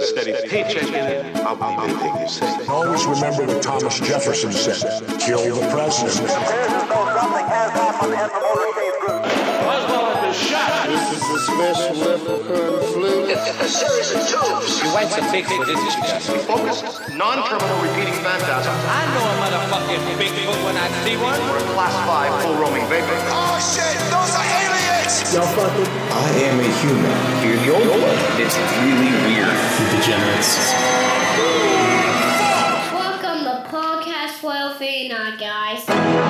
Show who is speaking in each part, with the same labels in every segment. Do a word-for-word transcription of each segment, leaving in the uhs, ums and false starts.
Speaker 1: steady paycheck in it, I'll believe anything you say.
Speaker 2: Always remember what Thomas Jefferson said. Kill the president.
Speaker 3: Appears as though something has happened in the motorcade group.
Speaker 1: Oswald is shot.
Speaker 4: This is a special leprechaun flu.
Speaker 3: It's a series of tubes.
Speaker 5: You went to Bigfoot, didn't you, Jesse?
Speaker 1: Focused, non-terminal repeating phantasm.
Speaker 5: I know a motherfucking Bigfoot when I see one.
Speaker 1: We're a class five full roaming vapor.
Speaker 6: Oh shit, those are aliens!
Speaker 7: Y'all fucking.
Speaker 8: I am a human. Hear the old one. It's really weird.
Speaker 9: You degenerates.
Speaker 10: Welcome to Podcast twelve eighty-nine, guys.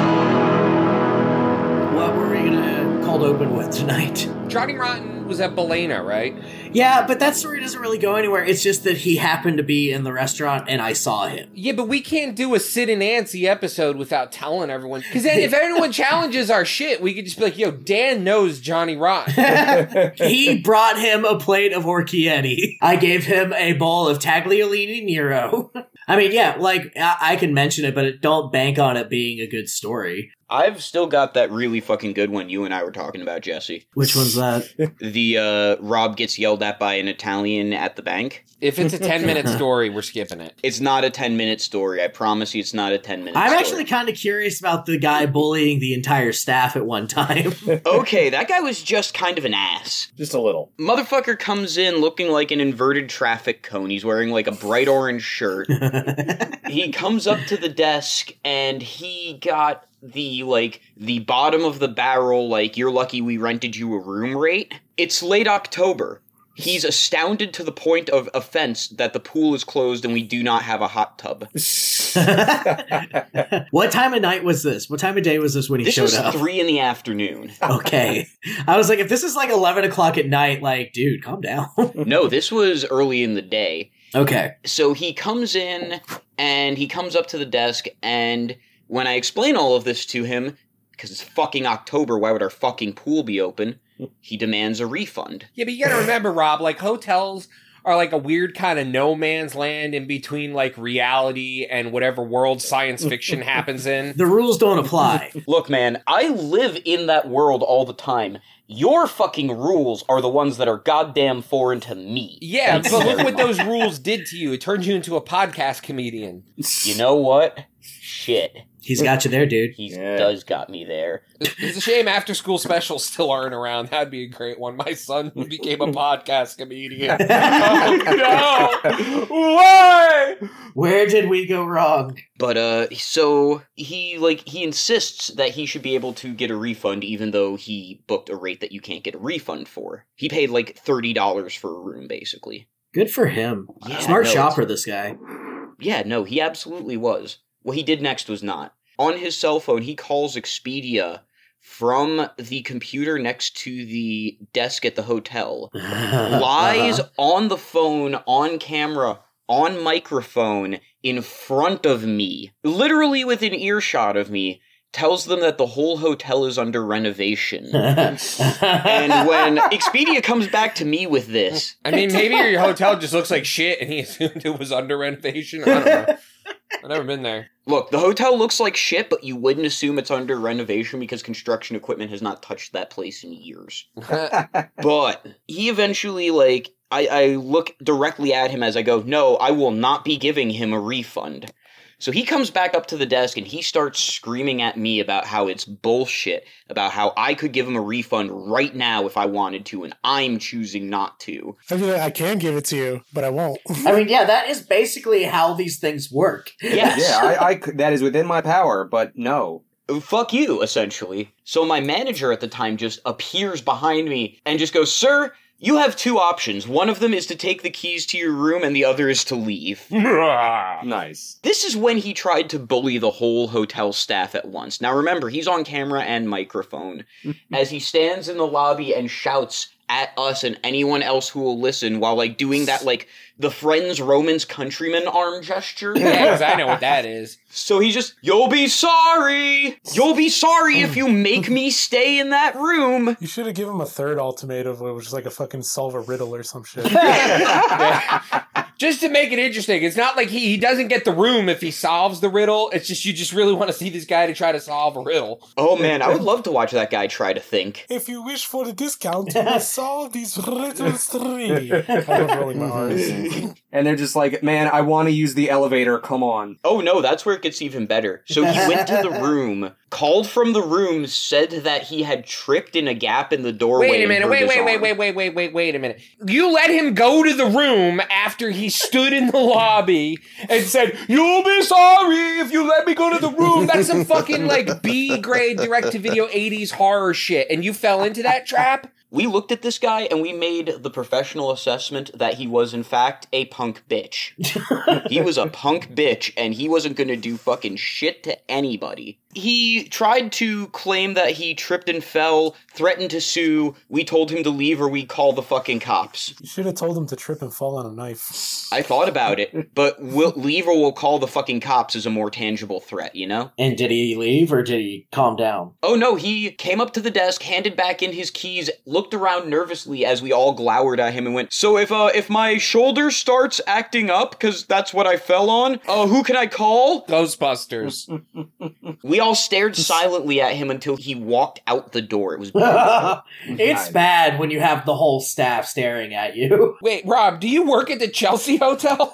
Speaker 7: What were we gonna cold open with tonight?
Speaker 5: Johnny Rotten was at Belena, right?
Speaker 7: Yeah, but that story doesn't really go anywhere. It's just that he happened to be in the restaurant and I saw him.
Speaker 5: Yeah, but we can't do a Sid and Nancy episode without telling everyone. Because then if anyone challenges our shit, we could just be like, yo, Dan knows Johnny Rotten.
Speaker 7: He brought him a plate of Orchietti. I gave him a bowl of Tagliolini Nero. I mean, yeah, like, I-, I can mention it, but it, don't bank on it being a good story.
Speaker 8: I've still got that really fucking good one you and I were talking about, Jesse.
Speaker 7: Which one's that?
Speaker 8: The, uh, Rob gets yelled at by an Italian at the bank.
Speaker 5: If it's a ten-minute story, we're skipping it.
Speaker 8: It's not a ten-minute story. I promise you it's not a ten-minute story.
Speaker 7: I'm actually kind of curious about the guy bullying the entire staff at one time.
Speaker 8: Okay, that guy was just kind of an ass.
Speaker 9: Just a little.
Speaker 8: Motherfucker comes in looking like an inverted traffic cone. He's wearing, like, a bright orange shirt. He comes up to the desk, and he got the, like, the bottom of the barrel, like, you're lucky we rented you a room rate. It's late October. He's astounded to the point of offense that the pool is closed and we do not have a hot tub.
Speaker 7: What time of night was this? What time of day was this when he
Speaker 8: this
Speaker 7: showed up?
Speaker 8: This was three in the afternoon.
Speaker 7: Okay. I was like, if this is like eleven o'clock at night, like, dude, calm down.
Speaker 8: No, this was early in the day.
Speaker 7: Okay.
Speaker 8: So he comes in and he comes up to the desk, and when I explain all of this to him, because it's fucking October, why would our fucking pool be open? He demands a refund.
Speaker 5: Yeah, but you gotta remember, Rob, like, hotels are like a weird kind of no man's land in between, like, reality and whatever world science fiction happens in.
Speaker 7: The rules don't apply.
Speaker 8: Look, man, I live in that world all the time. Your fucking rules are the ones that are goddamn foreign to me.
Speaker 5: Yeah, but look what those rules did to you. It turned you into a podcast comedian.
Speaker 8: You know what? Shit.
Speaker 7: He's got you there, dude.
Speaker 8: He
Speaker 9: Yeah.
Speaker 8: does got me there.
Speaker 5: It's a shame after school specials still aren't around. That'd be a great one. My son became a podcast comedian. Oh, no! Why?
Speaker 7: Where did we go wrong?
Speaker 8: But, uh, so, he, like, he insists that he should be able to get a refund even though he booked a rate that you can't get a refund for. He paid, like, thirty dollars for a room, basically.
Speaker 7: Good for him.
Speaker 8: Yeah,
Speaker 7: Smart
Speaker 8: no,
Speaker 7: shopper, this guy.
Speaker 8: Yeah, no, he absolutely was. What he did next was not. On his cell phone, he calls Expedia from the computer next to the desk at the hotel, lies on the phone, on camera, on microphone, in front of me, literally within earshot of me, tells them that the whole hotel is under renovation. And when Expedia comes back to me with this...
Speaker 5: I mean, maybe your hotel just looks like shit and he assumed it was under renovation. I don't know. I've never been there.
Speaker 8: Look, the hotel looks like shit, but you wouldn't assume it's under renovation because construction equipment has not touched that place in years. But he eventually, like, I, I look directly at him as I go, no, I will not be giving him a refund. So he comes back up to the desk and he starts screaming at me about how it's bullshit, about how I could give him a refund right now if I wanted to, and I'm choosing not to.
Speaker 11: I mean, I can give it to you, but I won't.
Speaker 7: I mean, yeah, that is basically how these things work.
Speaker 8: Yes.
Speaker 9: Yeah, I, I, that is within my power, but no.
Speaker 8: Fuck you, essentially. So my manager at the time just appears behind me and just goes, sir, you have two options. One of them is to take the keys to your room and the other is to leave.
Speaker 9: Nice.
Speaker 8: This is when he tried to bully the whole hotel staff at once. Now remember, he's on camera and microphone. As he stands in the lobby and shouts at us and anyone else who will listen while, like, doing that, like, the Friends Romans Countryman arm gesture.
Speaker 5: Yeah, because I know what that is.
Speaker 8: So he's just, you'll be sorry! You'll be sorry if you make me stay in that room!
Speaker 11: You should have given him a third ultimatum, which was like a fucking solve a riddle or some shit.
Speaker 5: Just to make it interesting, it's not like he, he doesn't get the room if he solves the riddle. It's just you just really want to see this guy to try to solve a riddle.
Speaker 8: Oh man, I would love to watch that guy try to think.
Speaker 11: If you wish for the discount, you must solve these riddles three. I love rolling my R's.
Speaker 9: And they're just like, man, I want to use the elevator, come on.
Speaker 8: Oh no, that's where it gets even better. So he went to the room, called from the room, said that he had tripped in a gap in the doorway.
Speaker 5: Wait a minute,
Speaker 8: and
Speaker 5: wait,
Speaker 8: hurt his
Speaker 5: wait, wait,
Speaker 8: arm.
Speaker 5: wait, wait, wait, wait, wait a minute. You let him go to the room after he stood in the lobby and said, "You'll be sorry if you let me go to the room." That's some fucking like B-grade direct-to-video eighties horror shit, and you fell into that trap?
Speaker 8: We looked at this guy and we made the professional assessment that he was in fact a punk bitch. He was a punk bitch and he wasn't gonna do fucking shit to anybody. He tried to claim that he tripped and fell, threatened to sue. We told him to leave or we'd call the fucking cops.
Speaker 11: You should have told him to trip and fall on a knife.
Speaker 8: I thought about it, but we'll leave or we'll call the fucking cops is a more tangible threat, you know?
Speaker 7: And did he leave or did he calm down?
Speaker 8: Oh no, he came up to the desk, handed back in his keys, looked around nervously as we all glowered at him and went, "So if uh if my shoulder starts acting up, cause that's what I fell on, uh who can I call?"
Speaker 5: Ghostbusters.
Speaker 8: We all stared silently at him until he walked out the door. It was
Speaker 7: It's bad when you have the whole staff staring at you.
Speaker 5: Wait, Rob, do you work at the Chelsea Hotel?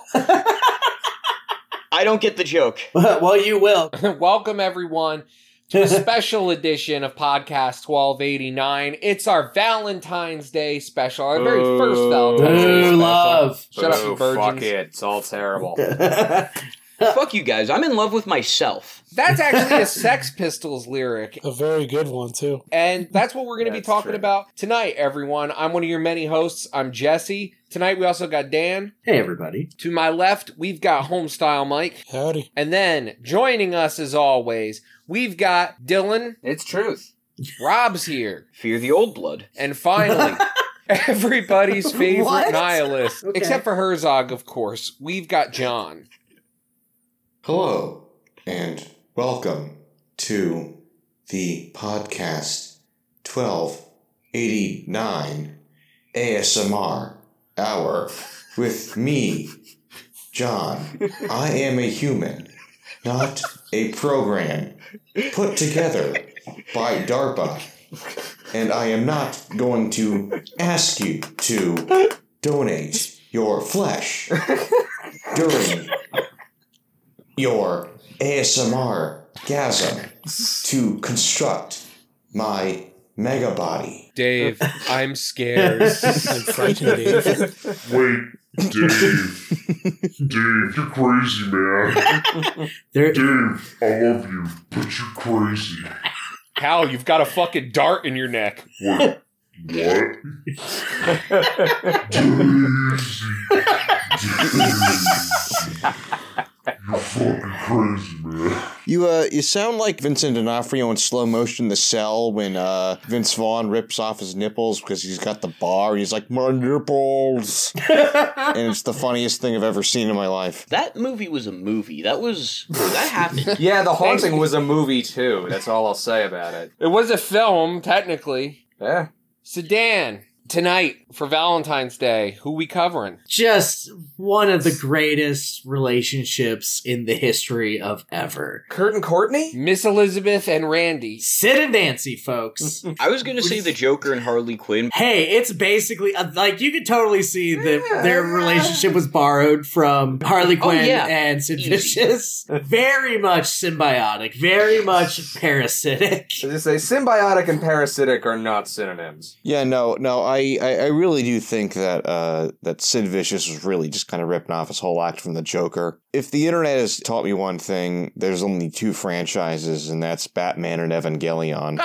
Speaker 8: I don't get the joke.
Speaker 7: Well, you will.
Speaker 5: Welcome, everyone, to a special edition of Podcast twelve eighty-nine. It's our Valentine's Day special, our very first Valentine's Day
Speaker 7: Boo,
Speaker 5: special.
Speaker 7: love.
Speaker 5: Shut up,
Speaker 9: Oh,
Speaker 5: you virgins.
Speaker 9: fuck it. It's all terrible.
Speaker 8: Fuck you guys. I'm in love with myself.
Speaker 5: That's actually a Sex Pistols lyric.
Speaker 11: A very good one, too.
Speaker 5: And that's what we're going to be
Speaker 9: That's
Speaker 5: talking
Speaker 9: true.
Speaker 5: about tonight, everyone. I'm one of your many hosts. I'm Jesse. Tonight we also got Dan.
Speaker 7: Hey, everybody.
Speaker 5: To my left, we've got Homestyle Mike.
Speaker 11: Howdy.
Speaker 5: And then, joining us as always, we've got Dylan.
Speaker 9: It's truth.
Speaker 5: Rob's here.
Speaker 8: Fear the old blood.
Speaker 5: And finally, everybody's favorite
Speaker 7: What?
Speaker 5: nihilist,
Speaker 7: Okay.
Speaker 5: except for Herzog, of course, we've got John.
Speaker 12: Hello, and welcome to the podcast twelve eighty-nine A S M R hour with me, John. I am a human, not a program put together by DARPA, and I am not going to ask you to donate your flesh during your A S M R gasm to construct my mega body.
Speaker 5: Dave, I'm scared.
Speaker 11: I'm frightened, Dave.
Speaker 2: Wait, Dave. Dave, you're crazy, man.
Speaker 7: There,
Speaker 2: Dave, I love you, but you're crazy.
Speaker 5: Hal, you've got a fucking dart in your neck.
Speaker 2: Wait, what? Daisy. Daisy. You're fucking crazy, man.
Speaker 12: You uh, you sound like Vincent D'Onofrio in slow motion in The Cell when uh, Vince Vaughn rips off his nipples because he's got the bar and he's like, "My nipples," and it's the funniest thing I've ever seen in my life.
Speaker 8: That movie was a movie. That was... That happened.
Speaker 9: Yeah, The Haunting was a movie, too. That's all I'll say about it.
Speaker 5: It was a film, technically.
Speaker 9: Yeah.
Speaker 5: So, Dan, tonight, for Valentine's Day, who we covering?
Speaker 7: just one of the greatest relationships in the history of ever.
Speaker 9: Kurt and Courtney?
Speaker 5: Miss Elizabeth and Randy.
Speaker 7: Sid and Nancy, folks.
Speaker 8: I was going to say the Joker and Harley Quinn.
Speaker 7: Hey, it's basically uh, like you could totally see that their relationship was borrowed from Harley
Speaker 8: Oh,
Speaker 7: Quinn
Speaker 8: yeah.
Speaker 7: and Sid
Speaker 8: Easy.
Speaker 7: Vicious. Very much symbiotic, very much parasitic.
Speaker 9: So they say symbiotic and parasitic are not synonyms.
Speaker 12: Yeah, no, no, I, I, I really do think that uh, that Sid Vicious was really just kind of ripping off his whole act from the Joker. If the internet has taught me one thing, there's only two franchises, and that's Batman and Evangelion.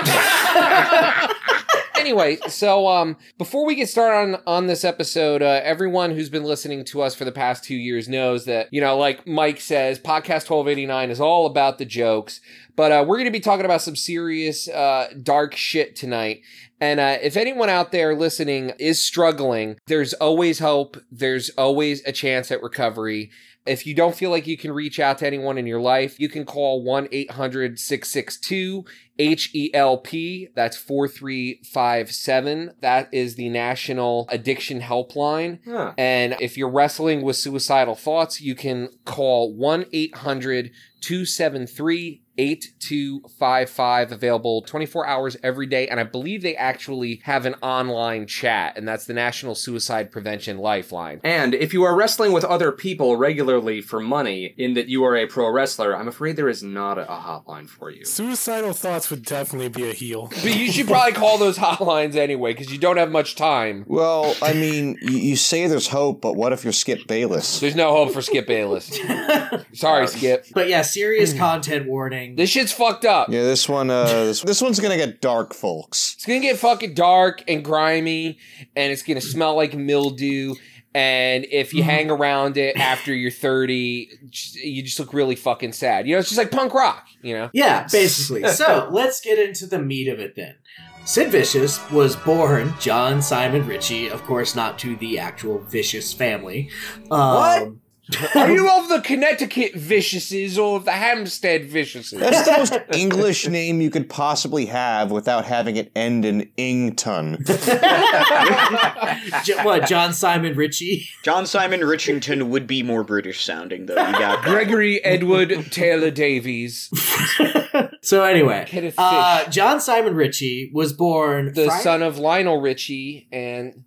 Speaker 5: Anyway, so um, before we get started on, on this episode, uh, everyone who's been listening to us for the past two years knows that, you know, like Mike says, Podcast twelve eighty-nine is all about the jokes. But uh, we're going to be talking about some serious, uh, dark shit tonight. And uh, if anyone out there listening is struggling, there's always hope. There's always a chance at recovery. If you don't feel like you can reach out to anyone in your life, you can call one eight hundred six six two H E L P. That's four three five seven. That is the National Addiction Helpline.
Speaker 9: Huh.
Speaker 5: And if you're wrestling with suicidal thoughts, you can call one eight hundred two seven three eight two five five, available twenty-four hours every day. And I believe they actually have an online chat, and that's the National Suicide Prevention Lifeline.
Speaker 9: And if you are wrestling with other people regularly for money, in that you are a pro wrestler, I'm afraid there is not a, a hotline for you.
Speaker 11: Suicidal thoughts would definitely be a heel.
Speaker 5: But you should probably call those hotlines anyway, because you don't have much time.
Speaker 12: Well, I mean, you, you say there's hope, but what if you're Skip Bayless?
Speaker 5: There's no hope for Skip Bayless. Sorry, Skip.
Speaker 7: But yeah, serious content warning.
Speaker 5: This shit's fucked up.
Speaker 12: Yeah, this one, uh, this, this one's gonna get dark, folks.
Speaker 5: It's gonna get fucking dark and grimy, and it's gonna smell like mildew. And if you hang around it after you're thirty, you just look really fucking sad. You know, it's just like punk rock, you know?
Speaker 7: Yeah, basically. So let's get into the meat of it then. Sid Vicious was born John Simon Ritchie, of course, not to the actual Vicious family. Um,
Speaker 5: What? Are you of the Connecticut Viciouses or of the Hampstead Viciouses?
Speaker 12: That's the most English name you could possibly have without having it end in Ington.
Speaker 7: J- what, John Simon Ritchie?
Speaker 8: John Simon Richington would be more British sounding, though. You got
Speaker 5: Gregory Edward Taylor Davies.
Speaker 7: So anyway,
Speaker 5: Kenneth
Speaker 7: uh,
Speaker 5: Fish.
Speaker 7: John Simon Ritchie was born
Speaker 5: The
Speaker 7: Friday-
Speaker 5: son of Lionel Richie and...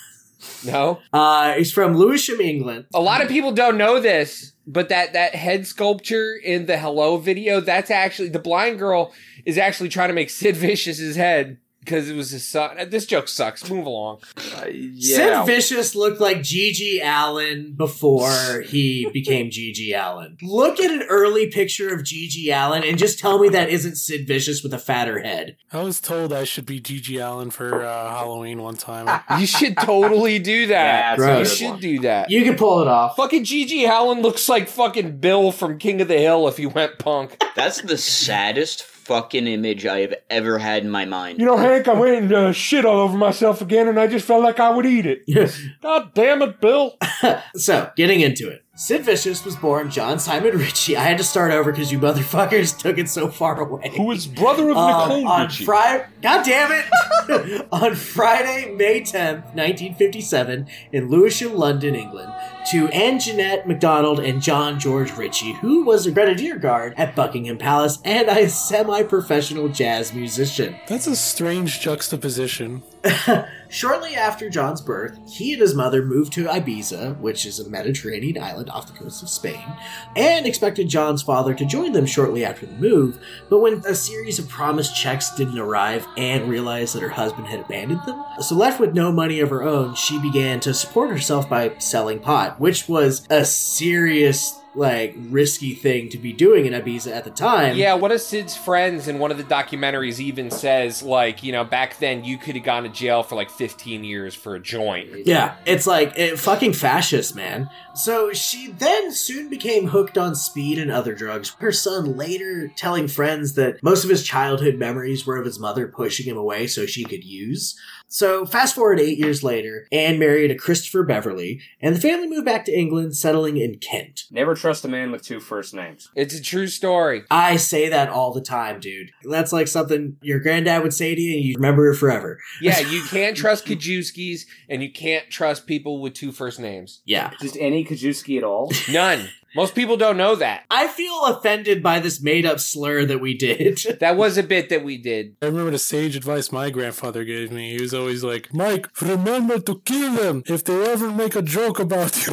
Speaker 5: No?
Speaker 7: Uh, he's from Lewisham, England.
Speaker 5: A lot of people don't know this, but that, that head sculpture in the Hello video, that's actually... The blind girl is actually trying to make Sid Vicious's head because it was his son. This joke sucks. Move along.
Speaker 9: Uh, yeah.
Speaker 7: Sid Vicious looked like Gigi Allen before he became Gigi Allen. Look at an early picture of Gigi Allen and just tell me that isn't Sid Vicious with a fatter head.
Speaker 11: I was told I should be Gigi Allen for uh, Halloween one time.
Speaker 5: You should totally do that.
Speaker 9: Yeah,
Speaker 5: you
Speaker 7: that's a
Speaker 5: should
Speaker 9: good one.
Speaker 5: do that.
Speaker 7: You can pull it off.
Speaker 5: Fucking Gigi Allen looks like fucking Bill from King of the Hill if he went punk.
Speaker 8: That's the saddest fucking image I have ever had in my mind.
Speaker 5: You know, Hank, I went and uh, shit all over myself again, and I just felt like I would eat it. God damn it, Bill.
Speaker 7: So, getting into it. Sid Vicious was born John Simon Ritchie. I had to start over because you motherfuckers took it so far away.
Speaker 5: Who is brother of
Speaker 7: Um,
Speaker 5: Nicole
Speaker 7: on
Speaker 5: Richie.
Speaker 7: Friday, God damn it! On Friday, May tenth, nineteen fifty-seven, in Lewisham, London, England, to Anne Jeanette MacDonald and John George Ritchie, who was a grenadier guard at Buckingham Palace and a semi-professional jazz musician.
Speaker 11: That's a strange juxtaposition.
Speaker 7: Shortly after John's birth, he and his mother moved to Ibiza, which is a Mediterranean island off the coast of Spain, and expected John's father to join them shortly after the move, but when a series of promised checks didn't arrive, Anne realized that her husband had abandoned them. So left with no money of her own, she began to support herself by selling pot, which was a serious, like, risky thing to be doing in Ibiza at the time.
Speaker 5: Yeah, one of Sid's friends in one of the documentaries even says, like, you know, back then you could have gone to jail for like fifteen years for a joint.
Speaker 7: Yeah, it's like it, fucking fascist, man. So she then soon became hooked on speed and other drugs. Her son later telling friends that most of his childhood memories were of his mother pushing him away so she could use. So fast forward eight years later, Anne married a Christopher Beverly, and the family moved back to England, settling in Kent.
Speaker 9: Never trust a man with two first names.
Speaker 5: It's a true story.
Speaker 7: I say that all the time, dude. That's like something your granddad would say to you, and you remember it forever.
Speaker 5: Yeah, you can't trust Kajewskis, and you can't trust people with two first names.
Speaker 7: Yeah.
Speaker 9: Just any Kajewski at all?
Speaker 5: None. Most people don't know that.
Speaker 7: I feel offended by this made-up slur that we did.
Speaker 5: That was a bit that we did.
Speaker 11: I remember the sage advice my grandfather gave me. He was always like, Mike, remember to kill them if they ever make a joke about you.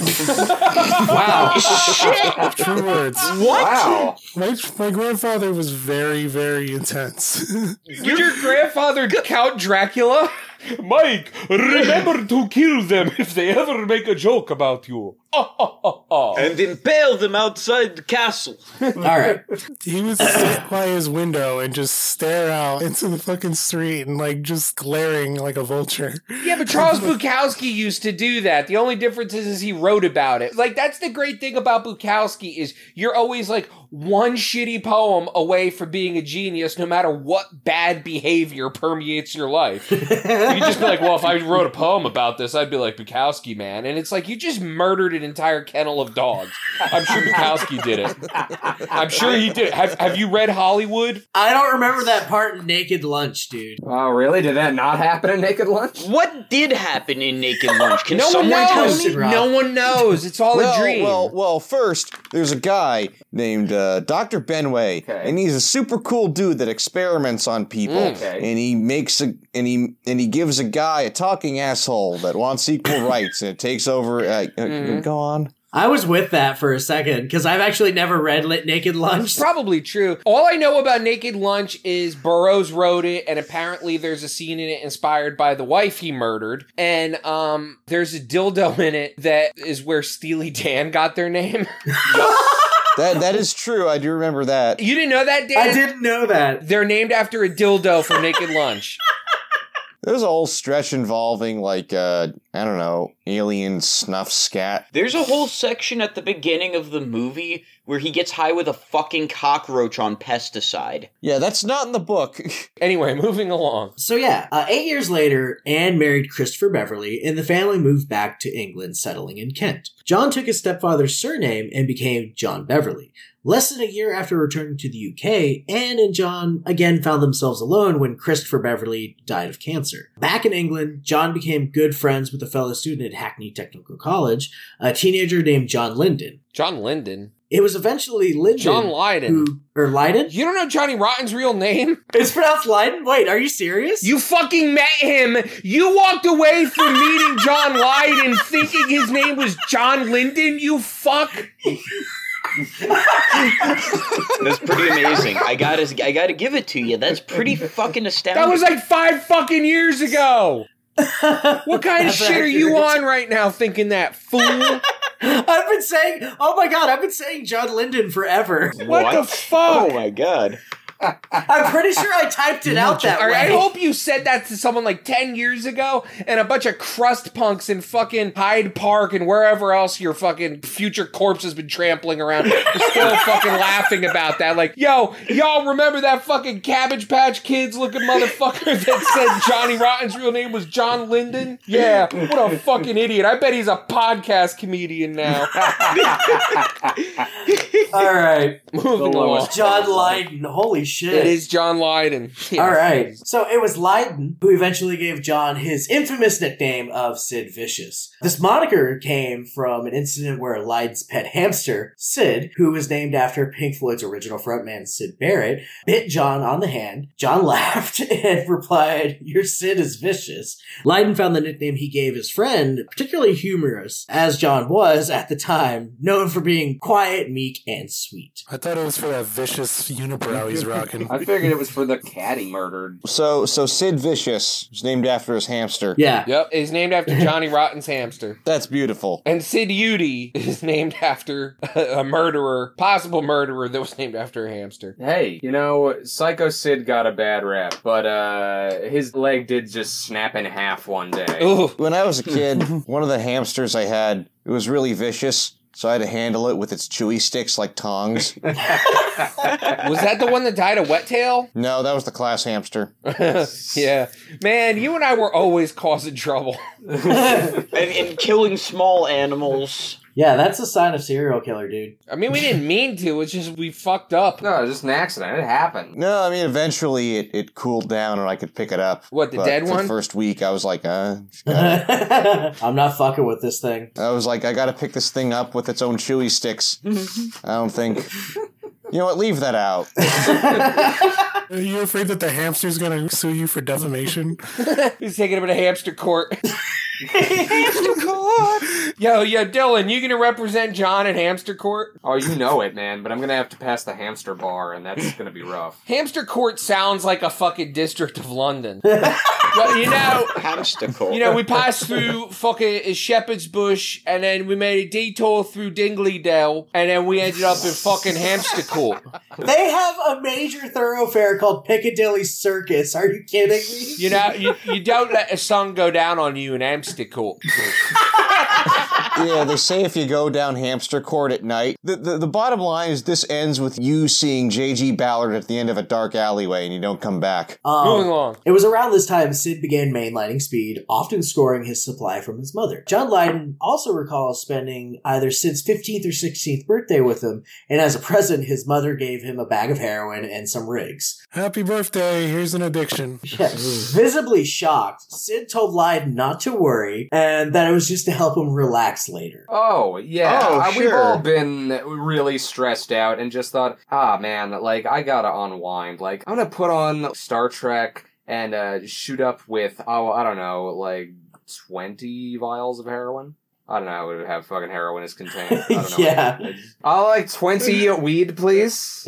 Speaker 7: Wow.
Speaker 5: Shit!
Speaker 11: True words.
Speaker 5: What?
Speaker 9: Wow.
Speaker 11: My, my grandfather was very, very intense.
Speaker 5: Did your grandfather Count Dracula? Mike, remember to kill them if they ever make a joke about you. Oh, oh, oh, oh.
Speaker 8: And impale them outside the castle.
Speaker 7: All right.
Speaker 11: He would sit by his window and just stare out into the fucking street and like just glaring like a vulture.
Speaker 5: Yeah, but Charles Bukowski used to do that. The only difference is, is he wrote about it. Like, that's the great thing about Bukowski is you're always like one shitty poem away from being a genius no matter what bad behavior permeates your life. You just be like, well, if I wrote a poem about this, I'd be like, Bukowski, man. And it's like, you just murdered an entire kennel of dogs. I'm sure Bukowski did it. I'm sure he did it. Have, have you read Hollywood?
Speaker 7: I don't remember that part in Naked Lunch, dude.
Speaker 9: Oh, really? Did that not happen in Naked Lunch?
Speaker 8: What did happen in Naked Lunch? Can
Speaker 5: no one
Speaker 8: someone
Speaker 5: knows.
Speaker 8: tell me?
Speaker 5: No one knows. It's all
Speaker 12: well,
Speaker 5: a dream.
Speaker 12: Well, well, first, there's a guy named uh, Doctor Benway,
Speaker 9: Okay.
Speaker 12: and he's a super cool dude that experiments on people,
Speaker 9: Okay.
Speaker 12: and he makes a and he and he gives a guy a talking asshole that wants equal rights, and it takes over. Uh,
Speaker 5: Mm-hmm.
Speaker 12: uh, Go on.
Speaker 7: I was with that for a second because I've actually never read Lit Naked Lunch.
Speaker 5: It's probably true. All I know about Naked Lunch is Burroughs wrote it, and apparently there's a scene in it inspired by the wife he murdered. And um, there's a dildo in it that is where Steely Dan got their name.
Speaker 12: That that is true. I do remember that.
Speaker 5: You didn't know that, Dan?
Speaker 7: I didn't know that.
Speaker 5: They're named after a dildo from Naked Lunch.
Speaker 12: There's a whole stretch involving like uh, I don't know, alien snuff scat.
Speaker 8: There's a whole section at the beginning of the movie where he gets high with a fucking cockroach on pesticide.
Speaker 12: Yeah, that's not in the book.
Speaker 5: Anyway, moving along.
Speaker 7: So yeah, uh, eight years later, Anne married Christopher Beverly, and the family moved back to England, settling in Kent. John took his stepfather's surname and became John Beverly. Less than a year after returning to the U K, Anne and John again found themselves alone when Christopher Beverly died of cancer. Back in England, John became good friends with a fellow student at Hackney Technical College, a teenager named John Linden.
Speaker 5: John Linden?
Speaker 7: It was eventually Linden.
Speaker 5: John Lydon.
Speaker 7: Who, or Lydon?
Speaker 5: You don't know Johnny Rotten's real name?
Speaker 7: It's pronounced Lydon? Wait, are you serious?
Speaker 5: You fucking met him. You walked away from meeting John Lydon thinking his name was John Linden, you fuck.
Speaker 8: That's pretty amazing. I gotta, I gotta give it to you. That's pretty fucking astounding.
Speaker 5: That was like five fucking years ago. What kind of
Speaker 7: That's
Speaker 5: shit are you
Speaker 7: accurate.
Speaker 5: on right now thinking that, fool?
Speaker 7: I've been saying, oh my god, I've been saying John Linden forever.
Speaker 5: What the fuck?
Speaker 8: Oh my god.
Speaker 7: I'm pretty sure I typed it out that
Speaker 5: All
Speaker 7: way.
Speaker 5: right, I hope you said that to someone like ten years ago and a bunch of crust punks in fucking Hyde Park and wherever else your fucking future corpse has been trampling around are still fucking laughing about that. Like, yo, y'all remember that fucking Cabbage Patch Kids looking motherfucker that said Johnny Rotten's real name was John Linden? Yeah, what a fucking idiot. I bet he's a podcast comedian now.
Speaker 7: All right.
Speaker 5: Moving along.
Speaker 7: John Lydon. Holy shit.
Speaker 5: It is John Lydon.
Speaker 7: All right. So it was Lydon who eventually gave John his infamous nickname of Sid Vicious. This moniker came from an incident where Lydon's pet hamster, Sid, who was named after Pink Floyd's original frontman Sid Barrett, bit John on the hand. John laughed and replied, "Your Sid is vicious." Lydon found the nickname he gave his friend particularly humorous, as John was, at the time, known for being quiet, meek, and sweet.
Speaker 11: I thought it was for that vicious unibrow he's rocking.
Speaker 9: I figured it was for the cat he murdered.
Speaker 12: So, so Sid Vicious was named after his hamster.
Speaker 7: Yeah.
Speaker 5: Yep, he's named after Johnny Rotten's hamster.
Speaker 12: That's beautiful.
Speaker 5: And Sid Udy is named after a murderer, possible murderer that was named after a hamster.
Speaker 9: Hey, you know, Psycho Sid got a bad rap, but uh, his leg did just snap in half one day.
Speaker 5: Ooh.
Speaker 12: When I was a kid, one of the hamsters I had, it was really vicious. So I had to handle it with its chewy sticks like tongs.
Speaker 5: Was that the one that died of wet tail?
Speaker 12: No, that was the class hamster.
Speaker 5: Yeah. Man, you and I were always causing trouble.
Speaker 8: and, and killing small animals.
Speaker 7: Yeah, that's a sign of serial killer, dude.
Speaker 5: I mean, we didn't mean to. It's just we fucked up.
Speaker 9: No, it was just an accident. It happened.
Speaker 12: No, I mean, eventually it, it cooled down and I could pick it up.
Speaker 5: What, the
Speaker 12: But
Speaker 5: dead
Speaker 12: for
Speaker 5: one?
Speaker 12: the first week, I was like, uh... gotta-
Speaker 7: I'm not fucking with this thing.
Speaker 12: I was like, I gotta pick this thing up with its own chewy sticks. I don't think... You know what? Leave that out.
Speaker 11: Are you afraid that the hamster's gonna sue you for defamation?
Speaker 5: He's taking him to hamster court. Hamster Court. Yo, yo, Dylan, you gonna represent John at Hamster Court?
Speaker 9: Oh, you know it, man, but I'm gonna have to pass the hamster bar, and that's gonna be rough.
Speaker 5: Hamster Court sounds like a fucking district of London. Well, you know,
Speaker 8: Hamster Court.
Speaker 5: You know, we passed through fucking Shepherd's Bush, and then we made a detour through Dingley Dell, and then we ended up in fucking Hamster Court.
Speaker 7: They have a major thoroughfare called Piccadilly Circus. Are you kidding me?
Speaker 5: You know, you, you don't let a sun go down on you in Hamster Court.
Speaker 12: Yeah, they say if you go down Hamster Court at night, the, the the bottom line is this ends with you seeing J G Ballard at the end of a dark alleyway and you don't come back.
Speaker 7: Um,
Speaker 5: Moving along.
Speaker 7: It was around this time Sid began mainlining Speed, often scoring his supply from his mother. John Lydon also recalls spending either Sid's fifteenth or sixteenth birthday with him, and as a present, his mother gave him a bag of heroin and some rigs.
Speaker 11: Happy birthday, here's an addiction.
Speaker 7: Yeah. Visibly shocked, Sid told Lydon not to worry, and that it was just to help him relax later.
Speaker 9: Oh, yeah.
Speaker 8: Oh,
Speaker 9: Uh,
Speaker 8: sure.
Speaker 9: We've all been really stressed out and just thought, ah, man, like, I gotta unwind. Like, I'm gonna put on Star Trek and uh, shoot up with, oh, I don't know, like, twenty vials of heroin? I don't know how it would have fucking heroin is contained. I don't know.
Speaker 7: Yeah.
Speaker 9: I'll like twenty weed, please.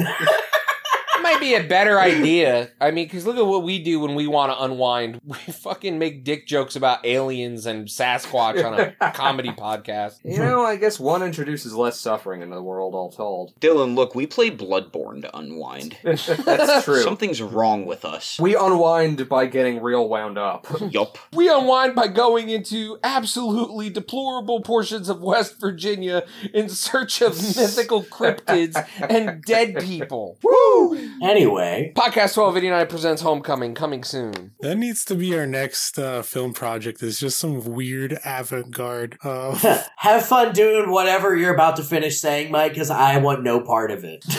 Speaker 5: That might be a better idea. I mean, because look at what we do when we want to unwind. We fucking make dick jokes about aliens and Sasquatch on a comedy podcast.
Speaker 9: You know, I guess one introduces less suffering into the world, all told.
Speaker 8: Dylan, look, we play Bloodborne to unwind.
Speaker 9: That's true.
Speaker 8: Something's wrong with us.
Speaker 9: We unwind by getting real wound up.
Speaker 8: Yup.
Speaker 5: We unwind by going into absolutely deplorable portions of West Virginia in search of mythical cryptids and dead people. Woo!
Speaker 7: Anyway.
Speaker 5: Podcast twelve eighty-nine presents Homecoming, coming soon.
Speaker 11: That needs to be our next uh, film project. It's just some weird avant-garde. Uh,
Speaker 7: Have fun doing whatever you're about to finish saying, Mike, because I want no part of it.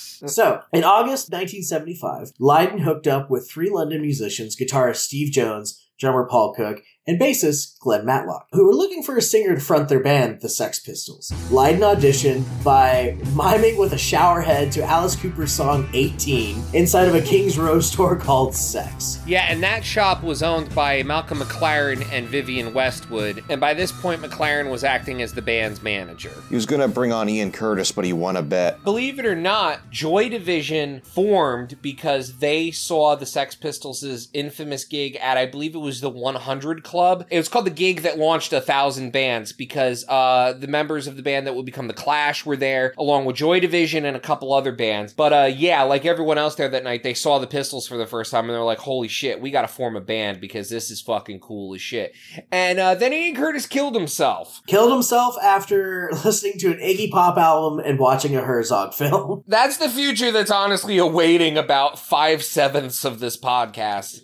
Speaker 7: So, in August nineteen seventy-five, Lydon hooked up with three London musicians, guitarist Steve Jones, drummer Paul Cook, and bassist Glenn Matlock, who were looking for a singer to front their band, the Sex Pistols. Lydon auditioned by miming with a shower head to Alice Cooper's song eighteen inside of a King's Row store called Sex.
Speaker 5: Yeah, and that shop was owned by Malcolm McLaren and Vivian Westwood, and by this point McLaren was acting as the band's manager.
Speaker 12: He was going to bring on Ian Curtis, but he won a bet.
Speaker 5: Believe it or not, Joy Division formed because they saw the Sex Pistols' infamous gig at, I believe it was the one hundred Club. It was called the gig that launched a thousand bands because uh, the members of the band that would become the Clash were there, along with Joy Division and a couple other bands. But uh, yeah, like everyone else there that night, they saw the Pistols for the first time and they're like, holy shit, we gotta form a band because this is fucking cool as shit. And uh, then Ian Curtis killed himself.
Speaker 7: Killed himself after listening to an Iggy Pop album and watching a Herzog film.
Speaker 5: That's the future that's honestly awaiting about five-sevenths of this podcast.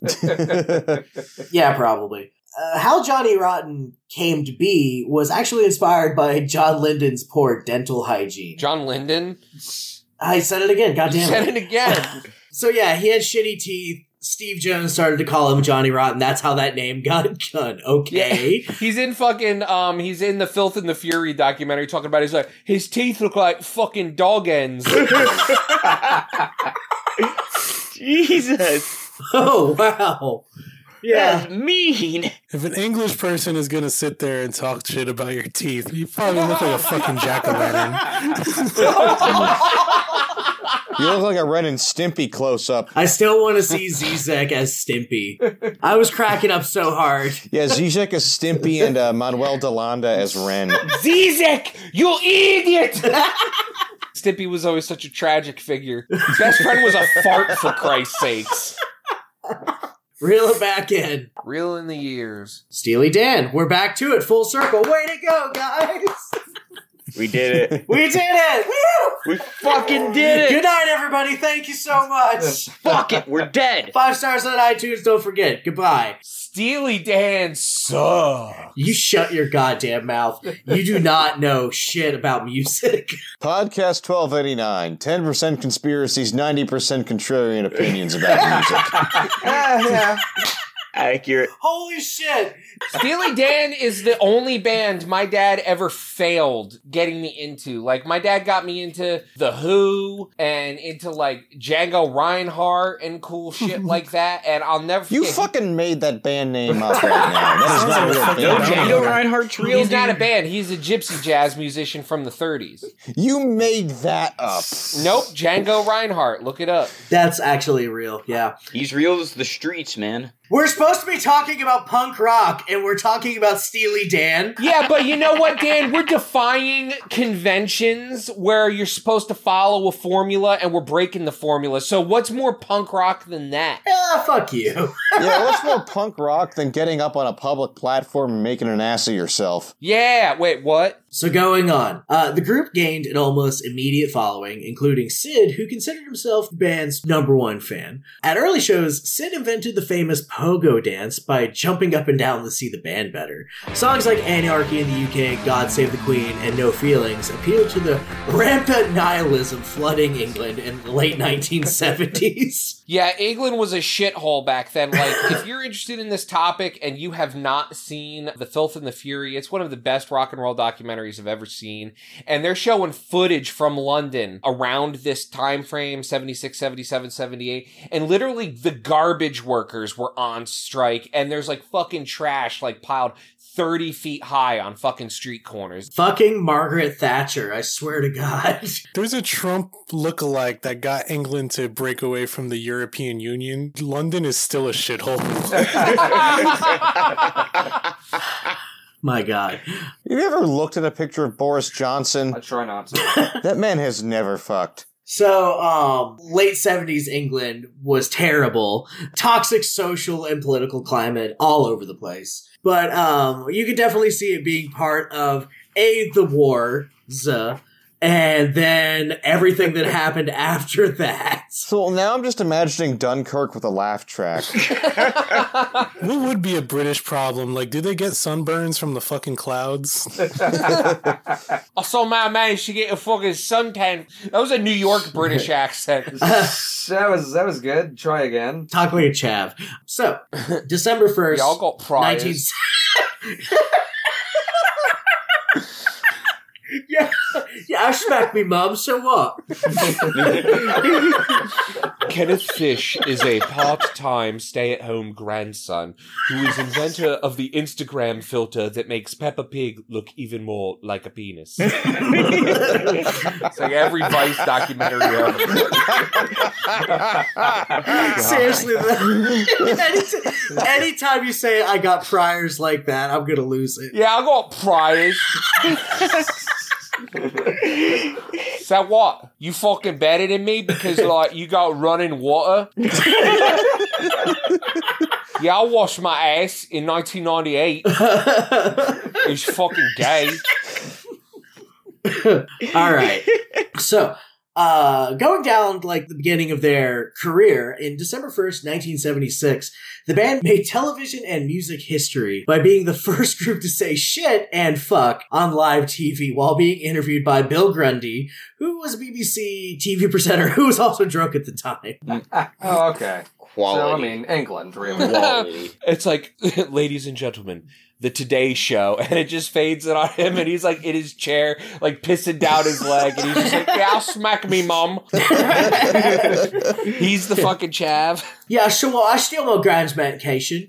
Speaker 7: Yeah, probably. Uh, how Johnny Rotten came to be was actually inspired by John Lyndon's poor dental hygiene.
Speaker 5: John Lyndon?
Speaker 7: I said it again,
Speaker 5: You
Speaker 7: goddamn
Speaker 5: said
Speaker 7: it.
Speaker 5: it again.
Speaker 7: So yeah, he had shitty teeth. Steve Jones started to call him Johnny Rotten. That's how that name got done. Okay.
Speaker 5: Yeah, he's in fucking, um, he's in the Filth and the Fury documentary talking about, he's like, his teeth look like fucking dog ends.
Speaker 8: Jesus.
Speaker 7: Oh, wow. Yeah.
Speaker 8: That's mean.
Speaker 11: if an English person is going to sit there and talk shit about your teeth, you probably look like a fucking jack-o'-lantern.
Speaker 12: You look like a Ren and Stimpy close-up.
Speaker 7: I still want to see Zizek as Stimpy. I was cracking up so hard.
Speaker 12: Yeah, Zizek as Stimpy and uh, Manuel Delanda as Ren.
Speaker 5: Zizek, you idiot! Stimpy was always such a tragic figure. Best friend was a fart, for Christ's sakes.
Speaker 7: Reel it back in.
Speaker 5: Reel in the years.
Speaker 7: Steely Dan, we're back to it, full circle. Way to go, guys!
Speaker 8: We did it.
Speaker 7: We did it! Woo!
Speaker 8: We fucking did it.
Speaker 7: Good night, everybody. Thank you so much.
Speaker 8: Fuck it, we're dead.
Speaker 7: Five stars on iTunes, don't forget. Goodbye.
Speaker 5: Steely Dan sucks.
Speaker 7: You shut your goddamn mouth. You do not know shit about music.
Speaker 12: Podcast twelve eighty-nine. ten percent conspiracies, ninety percent contrarian opinions about music.
Speaker 9: Ah, yeah.
Speaker 8: Accurate.
Speaker 7: Holy shit!
Speaker 5: Steely Dan is the only band my dad ever failed getting me into. Like, my dad got me into The Who and into, like, Django Reinhardt and cool shit like that, and I'll never forget.
Speaker 12: You fucking made that band name up right now. That is not a real band.
Speaker 8: No, Django Reinhardt's real.
Speaker 5: He's not a
Speaker 8: dude.
Speaker 5: band. He's a gypsy jazz musician from the thirties.
Speaker 12: You made that up.
Speaker 5: Nope, Django Reinhardt. Look it up.
Speaker 7: That's actually real, yeah.
Speaker 8: He's real as the streets, man.
Speaker 7: We're supposed to be talking about punk rock, and we're talking about Steely Dan.
Speaker 5: Yeah, but you know what, Dan? We're defying conventions where you're supposed to follow a formula, and we're breaking the formula. So what's more punk rock than that?
Speaker 7: Ah, fuck you.
Speaker 12: Yeah, what's more punk rock than getting up on a public platform and making an ass of yourself?
Speaker 5: Yeah, wait, what?
Speaker 7: So going on, uh, the group gained an almost immediate following, including Sid, who considered himself the band's number one fan. At early shows, Sid invented the famous pogo dance by jumping up and down to see the band better. Songs like Anarchy in the U K, God Save the Queen, and No Feelings appealed to the rampant nihilism flooding England in the late nineteen seventies.
Speaker 5: Yeah, England was a shithole back then. Like, if you're interested in this topic and you have not seen The Filth and the Fury, it's one of the best rock and roll documentaries I've ever seen. And they're showing footage from London around this time frame, seventy-six, seventy-seven, seventy-eight. And literally the garbage workers were on strike. And there's like fucking trash like piled thirty feet high on fucking street corners.
Speaker 7: Fucking Margaret Thatcher, I swear to God.
Speaker 11: There's a Trump lookalike that got England to break away from the European Union. London is still a shithole.
Speaker 7: My God.
Speaker 12: You ever looked at a picture of Boris Johnson?
Speaker 9: I try not to.
Speaker 12: That man has never fucked.
Speaker 7: So, um, late seventies England was terrible. Toxic social and political climate all over the place. But, um, you could definitely see it being part of, A, the war, Z, and then everything that happened after that.
Speaker 12: So now I'm just imagining Dunkirk with a laugh track.
Speaker 11: What would be a British problem? Like, do they get sunburns from the fucking clouds?
Speaker 5: I saw my managed to get a fucking suntan. That was a New York British accent.
Speaker 9: that was that was good. Try again.
Speaker 7: Talk like a chav. So, December first.
Speaker 5: Y'all got priors.
Speaker 7: nineteen Yeah, yeah, I smacked me mum, so what?
Speaker 5: Kenneth Fish is a part-time stay-at-home grandson who is inventor of the Instagram filter that makes Peppa Pig look even more like a penis. It's like every Vice documentary ever.
Speaker 7: Seriously, anytime, anytime you say I got priors like that, I'm gonna lose it.
Speaker 5: Yeah, I got priors. So what? You fucking better than me because, like, you got running water? Yeah, I washed my ass in nineteen ninety-eight. It's fucking gay.
Speaker 7: All right. So, uh, going down, like, the beginning of their career, in December first, nineteen seventy-six, the band made television and music history by being the first group to say shit and fuck on live T V while being interviewed by Bill Grundy, who was a B B C T V presenter who was also drunk at the time.
Speaker 9: Oh, okay.
Speaker 8: Quality.
Speaker 9: So, I mean, England, really.
Speaker 8: Quality.
Speaker 5: It's like, ladies and gentlemen, the Today Show, and it just fades it on him, and he's like in his chair, like pissing down his leg, and he's just like, yeah, I'll smack me, mum. He's the fucking chav.
Speaker 7: Yeah, sure, I still no grand's medication.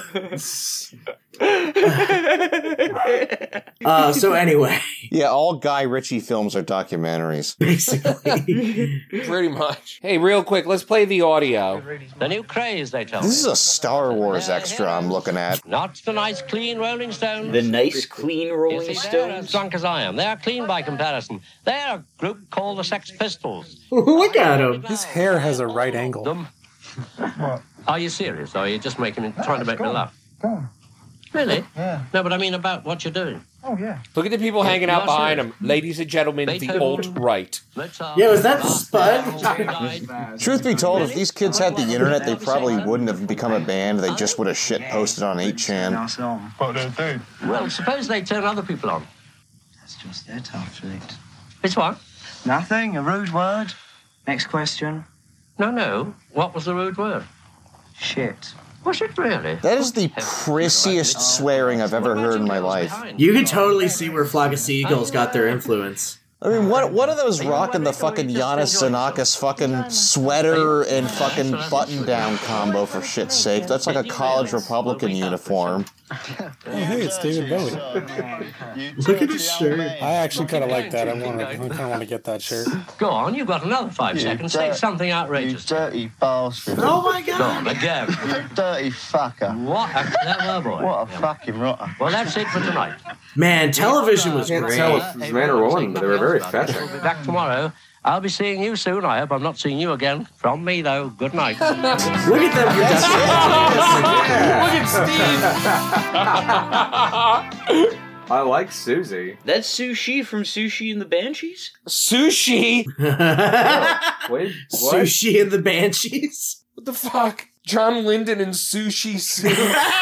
Speaker 7: uh, so anyway.
Speaker 12: Yeah, all Guy Ritchie films are documentaries.
Speaker 7: Basically.
Speaker 5: Pretty much. Hey, real quick, let's play the audio.
Speaker 13: The new craze, they tell me.
Speaker 12: This is a Star Wars extra I'm looking at.
Speaker 13: Not the nice, clean Rolling Stones.
Speaker 8: The nice, clean Rolling
Speaker 13: You see, they're as
Speaker 8: Stones.
Speaker 13: drunk as I am. They are clean by comparison. They're a group called the Sex Pistols.
Speaker 7: Look at him.
Speaker 11: His hair has a right angle.
Speaker 13: Them. What? Are you serious? Or are you just making it, trying to make me laugh?
Speaker 14: Go on.
Speaker 13: Really?
Speaker 14: Yeah.
Speaker 13: No, but I mean about what you're doing.
Speaker 14: Oh, yeah.
Speaker 5: Look at the people hanging out
Speaker 13: You're
Speaker 5: behind
Speaker 13: serious.
Speaker 5: him. Ladies and gentlemen, the
Speaker 13: Beethoven.
Speaker 5: alt-right.
Speaker 7: Yeah, was that Spud?
Speaker 12: Truth be told, if these kids had the internet, they probably wouldn't have become a band. They just would have shit posted on eight chan.
Speaker 14: What do they do?
Speaker 13: Well, suppose they turn other people on.
Speaker 15: That's just it, after it.
Speaker 13: It's what?
Speaker 15: Nothing, a rude word. Next question.
Speaker 13: No, no. What was the rude word?
Speaker 15: Shit.
Speaker 13: Was it really?
Speaker 12: That is the prissiest swearing I've ever heard in my life.
Speaker 7: You can totally see where Flock of Seagulls got their influence.
Speaker 12: I mean, what what are those rocking the fucking Giannis Xenakis fucking sweater and fucking button-down combo, for shit's sake? That's like a college Republican uniform.
Speaker 11: Oh, hey, it's David Bowie.
Speaker 7: Look at his shirt.
Speaker 11: I actually kind of like that. I want to. I kind of want to get that shirt.
Speaker 13: Go on, you've got another five
Speaker 15: You
Speaker 13: seconds.
Speaker 15: dirt-
Speaker 13: Say something outrageous.
Speaker 15: You dirty bastard.
Speaker 7: Oh my
Speaker 13: Go
Speaker 7: god!
Speaker 13: on, again.
Speaker 15: You dirty fucker.
Speaker 13: What a clever boy.
Speaker 15: What a fucking rotter.
Speaker 13: Well, that's it for tonight.
Speaker 7: Man, television was
Speaker 9: Can't
Speaker 7: great.
Speaker 9: tell if it was man or woman, but they were very
Speaker 13: We'll
Speaker 9: fetching.
Speaker 13: be back tomorrow. I'll be seeing you soon. I hope I'm not seeing you again. From me, though, good night.
Speaker 7: Look at them production.
Speaker 9: I like Susie.
Speaker 8: That's Sushi from Sushi and the Banshees?
Speaker 5: Sushi?
Speaker 9: Wait, what?
Speaker 7: Sushi and the Banshees?
Speaker 5: What the fuck? John Linden and Sushi soup.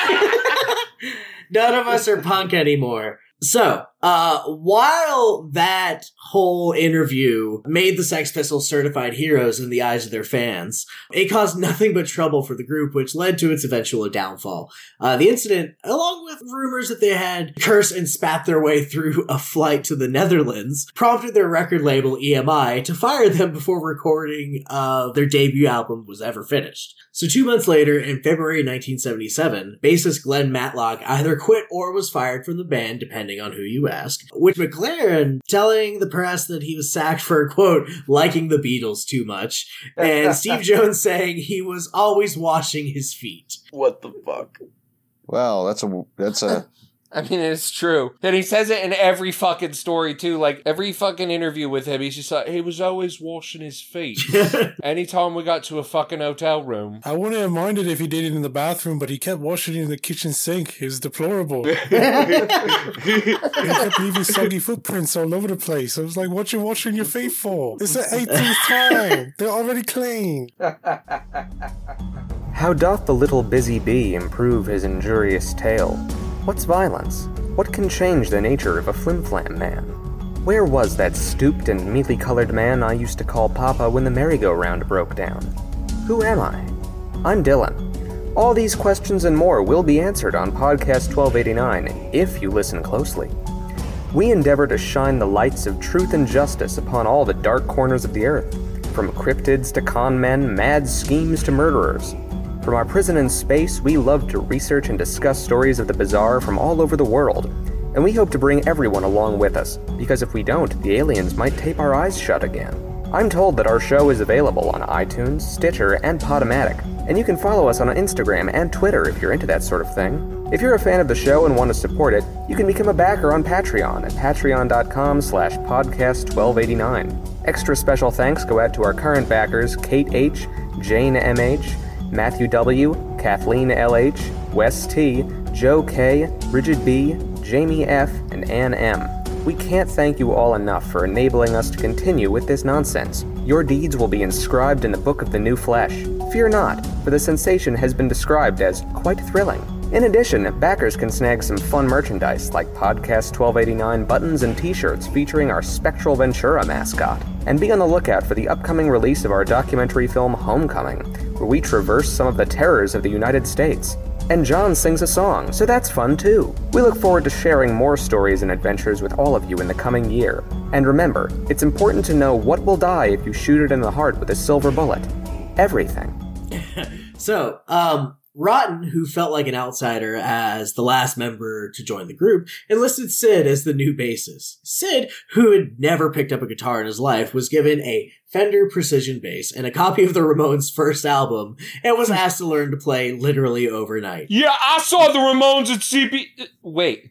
Speaker 7: None of us are punk anymore. So, uh, while that whole interview made the Sex Pistols certified heroes in the eyes of their fans, it caused nothing but trouble for the group, which led to its eventual downfall. Uh, the incident, along with rumors that they had cursed and spat their way through a flight to the Netherlands, prompted their record label E M I to fire them before recording uh, their debut album was ever finished. So two months later, in February nineteen seventy-seven, bassist Glenn Matlock either quit or was fired from the band, depending on who you ask, with McLaren telling the press that he was sacked for, quote, liking the Beatles too much, and Steve Jones saying he was always washing his feet.
Speaker 8: What the fuck?
Speaker 12: Well, that's a that's a
Speaker 5: I mean, it's true. And he says it in every fucking story, too. Like, every fucking interview with him, he's just like, he was always washing his feet. Anytime we got to a fucking hotel room.
Speaker 11: I wouldn't have minded if he did it in the bathroom, but he kept washing it in the kitchen sink. It was deplorable. He kept leaving soggy footprints all over the place. I was like, what you washing your feet for? It's the eighteenth time. They're already clean.
Speaker 14: How doth the little busy bee improve his injurious tale? What's violence? What can change the nature of a flim-flam man? Where was that stooped and mealy-colored man I used to call Papa when the merry-go-round broke down? Who am I? I'm Dylan. All these questions and more will be answered on Podcast twelve eighty-nine, if you listen closely. We endeavor to shine the lights of truth and justice upon all the dark corners of the earth, from cryptids to con men, mad schemes to murderers. From our prison in space, we love to research and discuss stories of the bizarre from all over the world, and we hope to bring everyone along with us, because if we don't, the aliens might tape our eyes shut again. I'm told that our show is available on iTunes, Stitcher, and Podomatic, and you can follow us on Instagram and Twitter if you're into that sort of thing. If you're a fan of the show and want to support it, you can become a backer on Patreon at patreon.com slash podcast 1289. Extra special thanks go out to our current backers, Kate H., Jane M H., Matthew W., Kathleen L H., Wes T., Joe K., Bridget B., Jamie F., and Ann M. We can't thank you all enough for enabling us to continue with this nonsense. Your deeds will be inscribed in the Book of the New Flesh. Fear not, for the sensation has been described as quite thrilling. In addition, backers can snag some fun merchandise like Podcast twelve eighty-nine buttons and t-shirts featuring our Spectral Ventura mascot. And be on the lookout for the upcoming release of our documentary film Homecoming, where we traverse some of the terrors of the United States. And John sings a song, so that's fun too. We look forward to sharing more stories and adventures with all of you in the coming year. And remember, it's important to know what will die if you shoot it in the heart with a silver bullet. Everything.
Speaker 7: So, um, Rotten, who felt like an outsider as the last member to join the group, enlisted Sid as the new bassist. Sid, who had never picked up a guitar in his life, was given a Fender Precision bass and a copy of the Ramones' first album, and was asked to learn to play literally overnight.
Speaker 5: Yeah, I saw the Ramones at C P... Wait.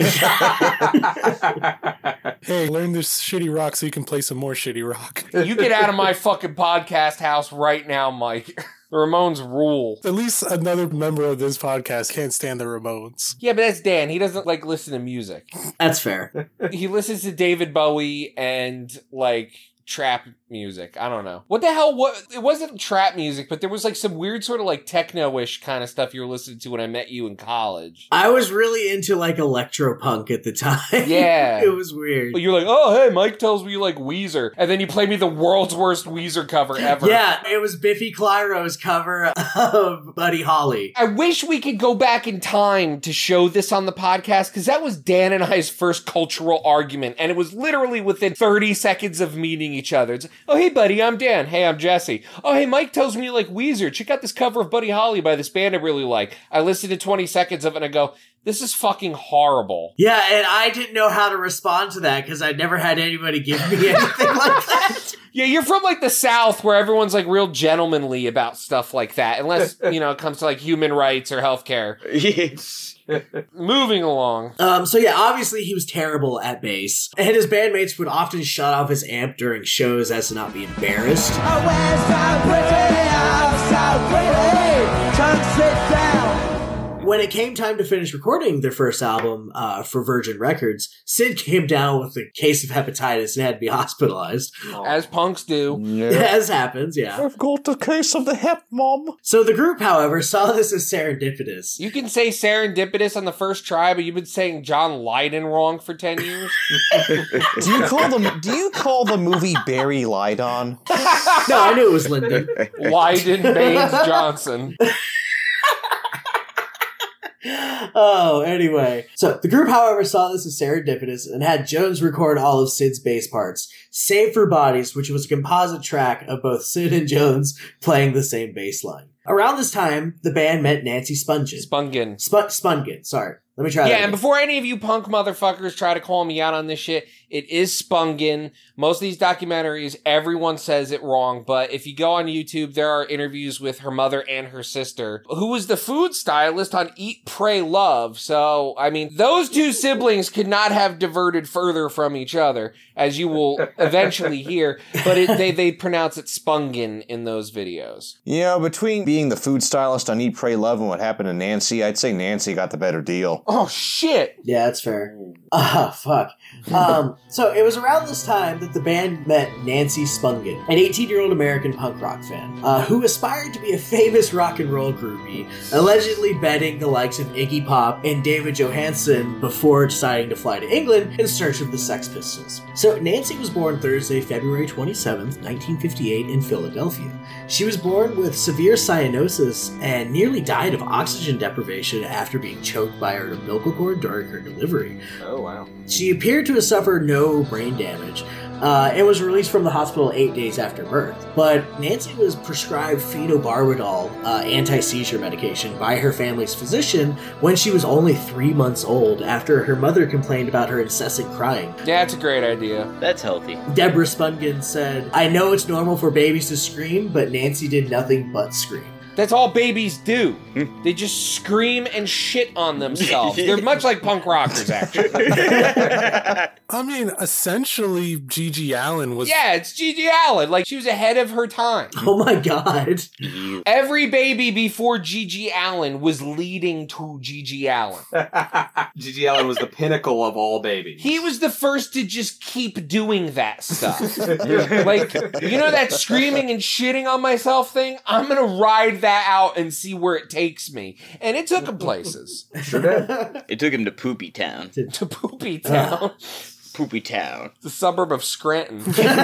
Speaker 11: Hey, learn this shitty rock so you can play some more shitty rock.
Speaker 5: You get out of my fucking podcast house right now, Mike. The Ramones rule.
Speaker 11: At least another member of this podcast can't stand the Ramones.
Speaker 5: Yeah, but that's Dan. He doesn't, like, listen to music.
Speaker 7: That's fair.
Speaker 5: He listens to David Bowie and, like, trap music. I don't know. What the hell? What? It wasn't trap music, but there was like some weird sort of like techno-ish kind of stuff you were listening to when I met you in college.
Speaker 7: I was really into like electropunk at the time.
Speaker 5: Yeah.
Speaker 7: It was weird.
Speaker 5: But you're like, oh, hey, Mike tells me you like Weezer. And then you play me the world's worst Weezer cover ever.
Speaker 7: Yeah, it was Biffy Clyro's cover of Buddy Holly.
Speaker 5: I wish we could go back in time to show this on the podcast, because that was Dan and I's first cultural argument, and it was literally within thirty seconds of meeting each other. It's, oh, hey, buddy, I'm Dan. Hey, I'm Jesse. Oh, hey, Mike tells me you like Weezer. Check out this cover of Buddy Holly by this band I really like. I listened to twenty seconds of it, and I go, this is fucking horrible.
Speaker 7: Yeah, and I didn't know how to respond to that because I'd never had anybody give me anything like that.
Speaker 5: Yeah, you're from like the South where everyone's like real gentlemanly about stuff like that, unless, you know, it comes to like human rights or healthcare.
Speaker 8: Yes.
Speaker 5: Moving along.
Speaker 7: Um, so yeah, obviously he was terrible at bass, and his bandmates would often shut off his amp during shows as to not be embarrassed.
Speaker 6: Oh, we're so pretty, oh, so pretty, tongue sit down.
Speaker 7: When it came time to finish recording their first album uh, for Virgin Records, Sid came down with a case of hepatitis and had to be hospitalized.
Speaker 5: As punks do.
Speaker 12: Yeah.
Speaker 7: As happens, yeah.
Speaker 12: I've got a case of the hep, Mom.
Speaker 7: So the group, however, saw this as serendipitous.
Speaker 5: You can say serendipitous on the first try, but you've been saying John Lydon wrong for ten years.
Speaker 12: do you call them? Do you call the movie Barry Lydon?
Speaker 7: No, I knew it was Lyndon.
Speaker 5: Lydon Baines Johnson.
Speaker 7: Oh, anyway. So, the group, however, saw this as serendipitous and had Jones record all of Sid's bass parts, save for Bodies, which was a composite track of both Sid and Jones playing the same bass line. Around this time, the band met Nancy Spungen.
Speaker 5: Spungen.
Speaker 7: Sp- Spungen, sorry. Let me try that
Speaker 5: Yeah,
Speaker 7: again.
Speaker 5: and before any of you punk motherfuckers try to call me out on this shit, it is Spungen. Most of these documentaries, everyone says it wrong, but if you go on YouTube, there are interviews with her mother and her sister, who was the food stylist on Eat, Pray, Love. So, I mean, those two siblings could not have diverted further from each other, as you will eventually hear, but it, they, they pronounce it Spungen in those videos.
Speaker 12: Yeah, between being the food stylist on Eat, Pray, Love and what happened to Nancy, I'd say Nancy got the better deal.
Speaker 5: Oh, shit.
Speaker 7: Yeah, that's fair. Ah, fuck. Um, so it was around this time that the band met Nancy Spungen, an eighteen-year-old American punk rock fan, uh, who aspired to be a famous rock and roll groupie, allegedly betting the likes of Iggy Pop and David Johansen before deciding to fly to England in search of the Sex Pistols. So Nancy was born Thursday, February twenty-seventh, nineteen fifty-eight in Philadelphia. She was born with severe cyanosis and nearly died of oxygen deprivation after being choked by her umbilical cord during her delivery.
Speaker 9: Oh, wow.
Speaker 7: She appeared to have suffered no brain damage uh, and was released from the hospital eight days after birth. But Nancy was prescribed phenobarbital, uh, anti-seizure medication, by her family's physician when she was only three months old after her mother complained about her incessant crying.
Speaker 5: Yeah, that's a great idea.
Speaker 8: That's healthy.
Speaker 7: Deborah Spungen said, "I know it's normal for babies to scream, but Nancy did nothing but scream."
Speaker 5: That's all babies do. They just scream and shit on themselves. They're much like punk rockers, actually.
Speaker 11: I mean, essentially, Gigi Allen was...
Speaker 5: Yeah, it's Gigi Allen. Like, she was ahead of her time.
Speaker 7: Oh my god.
Speaker 5: Every baby before Gigi Allen was leading to Gigi Allen.
Speaker 9: Gigi Allen was the pinnacle of all babies.
Speaker 5: He was the first to just keep doing that stuff. Like, you know that screaming and shitting on myself thing? I'm gonna ride that out and see where it takes me. And it took him places.
Speaker 9: Sure did.
Speaker 8: It took him to Poopy Town.
Speaker 5: To Poopy Town.
Speaker 8: Poopy Town.
Speaker 5: The suburb of Scranton.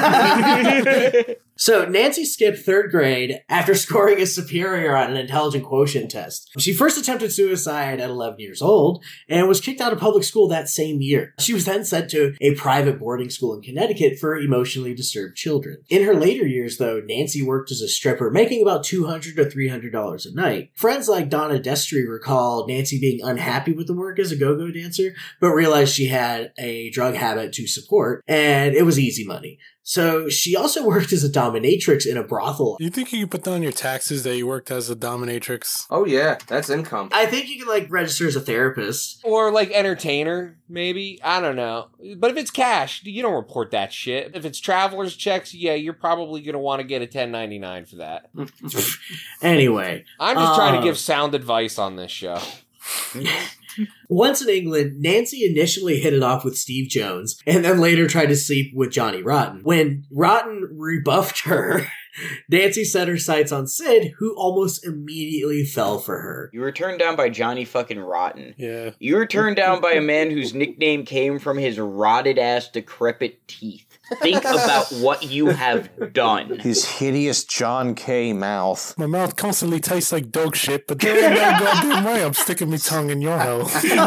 Speaker 7: So Nancy skipped third grade after scoring a superior on an intelligent quotient test. She first attempted suicide at eleven years old and was kicked out of public school that same year. She was then sent to a private boarding school in Connecticut for emotionally disturbed children. In her later years, though, Nancy worked as a stripper, making about two hundred to three hundred dollars a night. Friends like Donna Destry recall Nancy being unhappy with the work as a go-go dancer, but realized she had a drug habit to support, and it was easy money. So she also worked as a dominatrix in a brothel.
Speaker 11: You think you could put down your taxes that you worked as a dominatrix?
Speaker 9: Oh yeah, that's income.
Speaker 7: I think you can like register as a therapist.
Speaker 5: Or like entertainer, maybe. I don't know. But if it's cash, you don't report that shit. If it's traveler's checks, yeah, you're probably going to want to get a ten ninety-nine for that.
Speaker 7: Anyway.
Speaker 5: I'm just trying to
Speaker 7: uh,
Speaker 5: give sound advice on this show.
Speaker 7: Once in England, Nancy initially hit it off with Steve Jones and then later tried to sleep with Johnny Rotten. When Rotten rebuffed her, Nancy set her sights on Sid, who almost immediately fell for her.
Speaker 8: You were turned down by Johnny fucking Rotten.
Speaker 11: Yeah.
Speaker 8: You were turned down by a man whose nickname came from his rotted ass, decrepit teeth. Think about what you have done.
Speaker 12: His hideous John K. mouth.
Speaker 11: My mouth constantly tastes like dog shit, but there ain't no goddamn way I'm sticking my tongue in your hole.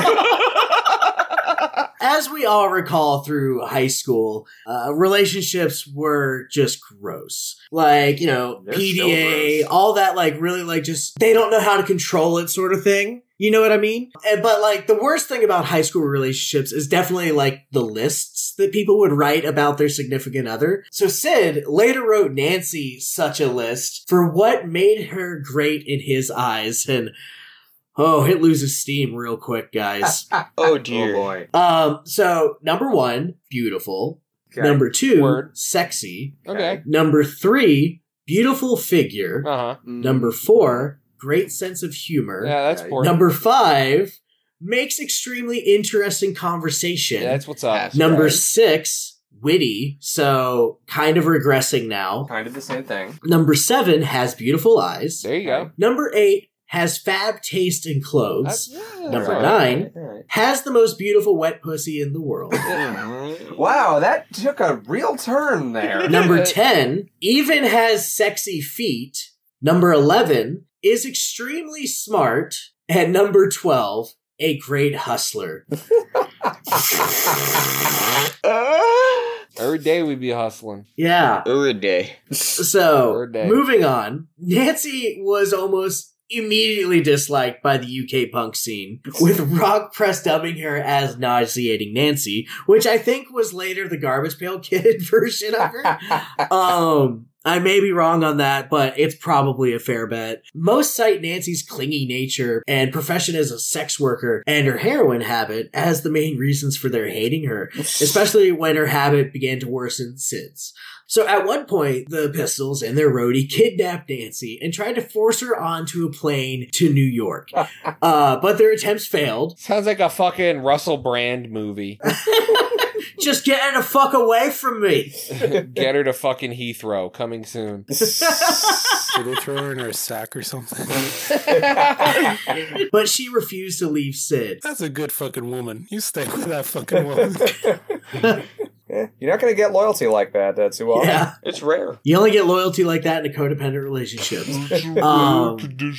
Speaker 7: As we all recall through high school, uh, relationships were just gross. Like, you know,
Speaker 9: They're
Speaker 7: P D A,
Speaker 9: so gross.
Speaker 7: all that, like, really, like, just, they don't know how to control it sort of thing. You know what I mean? And, but, like, the worst thing about high school relationships is definitely, like, the lists that people would write about their significant other. So Sid later wrote Nancy such a list for what made her great in his eyes, and oh, it loses steam real quick, guys.
Speaker 8: Oh, dear.
Speaker 9: Oh, boy.
Speaker 7: Um, so number one, beautiful.
Speaker 9: Okay.
Speaker 7: Number two,
Speaker 5: Word.
Speaker 7: sexy.
Speaker 5: Okay.
Speaker 7: Number three, beautiful figure.
Speaker 5: Uh huh.
Speaker 7: Number four, great sense of humor.
Speaker 5: Yeah, that's
Speaker 9: Okay.
Speaker 5: important.
Speaker 7: Number five, makes extremely interesting conversation.
Speaker 5: Yeah, that's what's up.
Speaker 7: Number
Speaker 9: right.
Speaker 7: six, witty. So kind of regressing now.
Speaker 9: Kind of the same thing.
Speaker 7: Number seven, has beautiful eyes.
Speaker 5: There you go.
Speaker 7: Number eight, has fab taste in clothes.
Speaker 5: That's, yeah,
Speaker 7: Number
Speaker 5: that's
Speaker 7: nine,
Speaker 9: All right.
Speaker 7: has the most beautiful wet pussy in the world.
Speaker 9: Wow, that took a real turn there.
Speaker 7: Number ten, even has sexy feet. Number eleven, is extremely smart. And number twelve, a great hustler.
Speaker 5: Every day we'd be hustling.
Speaker 7: Yeah.
Speaker 8: Every day.
Speaker 7: So,
Speaker 5: Third day.
Speaker 7: moving on, Nancy was almost immediately disliked by the U K punk scene, with rock press dubbing her as nauseating Nancy, which I think was later the Garbage Pail Kid version of her. um, I may be wrong on that, but it's probably a fair bet. Most cite Nancy's clingy nature and profession as a sex worker and her heroin habit as the main reasons for their hating her, especially when her habit began to worsen since. So at one point, the Pistols and their roadie kidnapped Nancy and tried to force her onto a plane to New York. Uh, but their attempts failed.
Speaker 5: Sounds like a fucking Russell Brand movie.
Speaker 7: Just get her the fuck away from me.
Speaker 5: Get her to fucking Heathrow. Coming soon.
Speaker 11: Did they throw her in her sack or something?
Speaker 7: But she refused to leave Sid.
Speaker 11: That's a good fucking woman. You stay with that fucking woman.
Speaker 9: Yeah, you're not going to get loyalty like that uh, too often.
Speaker 7: Yeah.
Speaker 8: It's rare.
Speaker 7: You only get loyalty like that in a codependent relationship. um,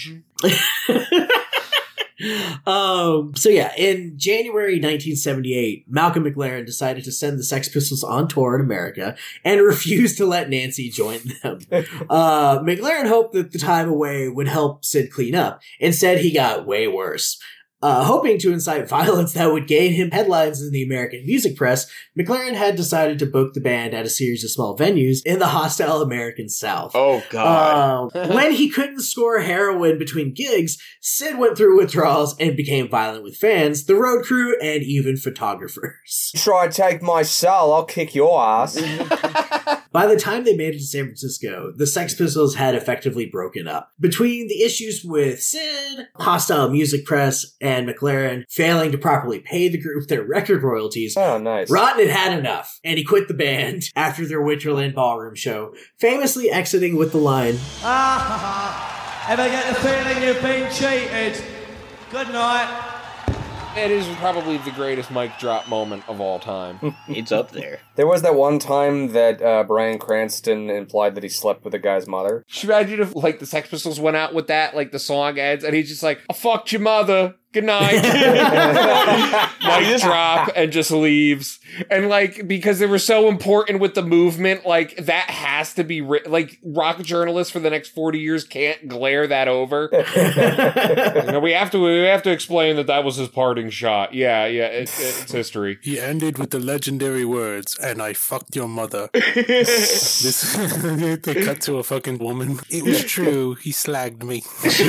Speaker 7: um, so yeah, in January nineteen seventy-eight, Malcolm McLaren decided to send the Sex Pistols on tour in America and refused to let Nancy join them. Uh, McLaren hoped that the time away would help Sid clean up. Instead, he got way worse. Uh, hoping to incite violence that would gain him headlines in the American music press, McLaren had decided to book the band at a series of small venues in the hostile American South.
Speaker 8: Oh, God.
Speaker 7: Uh, when he couldn't score heroin between gigs, Sid went through withdrawals and became violent with fans, the road crew, and even photographers.
Speaker 9: Try to take my cell, I'll kick your ass.
Speaker 7: By the time they made it to San Francisco, the Sex Pistols had effectively broken up. Between the issues with Sid, hostile music press, and McLaren failing to properly pay the group their record royalties,
Speaker 9: Oh, nice.
Speaker 7: Rotten had had enough, and he quit the band after their Winterland Ballroom show, famously exiting with the line,
Speaker 6: Ah, ha, ha. Ever get the feeling you've been cheated? Good night.
Speaker 5: It is probably the greatest mic drop moment of all time.
Speaker 8: It's up there.
Speaker 9: There was that one time that uh, Bryan Cranston implied that he slept with a guy's mother.
Speaker 5: Should you imagine if, like, the Sex Pistols went out with that, like, the song ends, and he's just like, I fucked your mother. Good night. Mic drop and just leaves. And, like, because they were so important with the movement, like, that has to be, ri- like, rock journalists for the next forty years can't glare that over. You know, we have to, we have to explain that that was his parting shot. Yeah, yeah, it, it's history.
Speaker 11: He ended with the legendary words, and I fucked your mother. This, they cut to a fucking woman. It was true. He slagged me.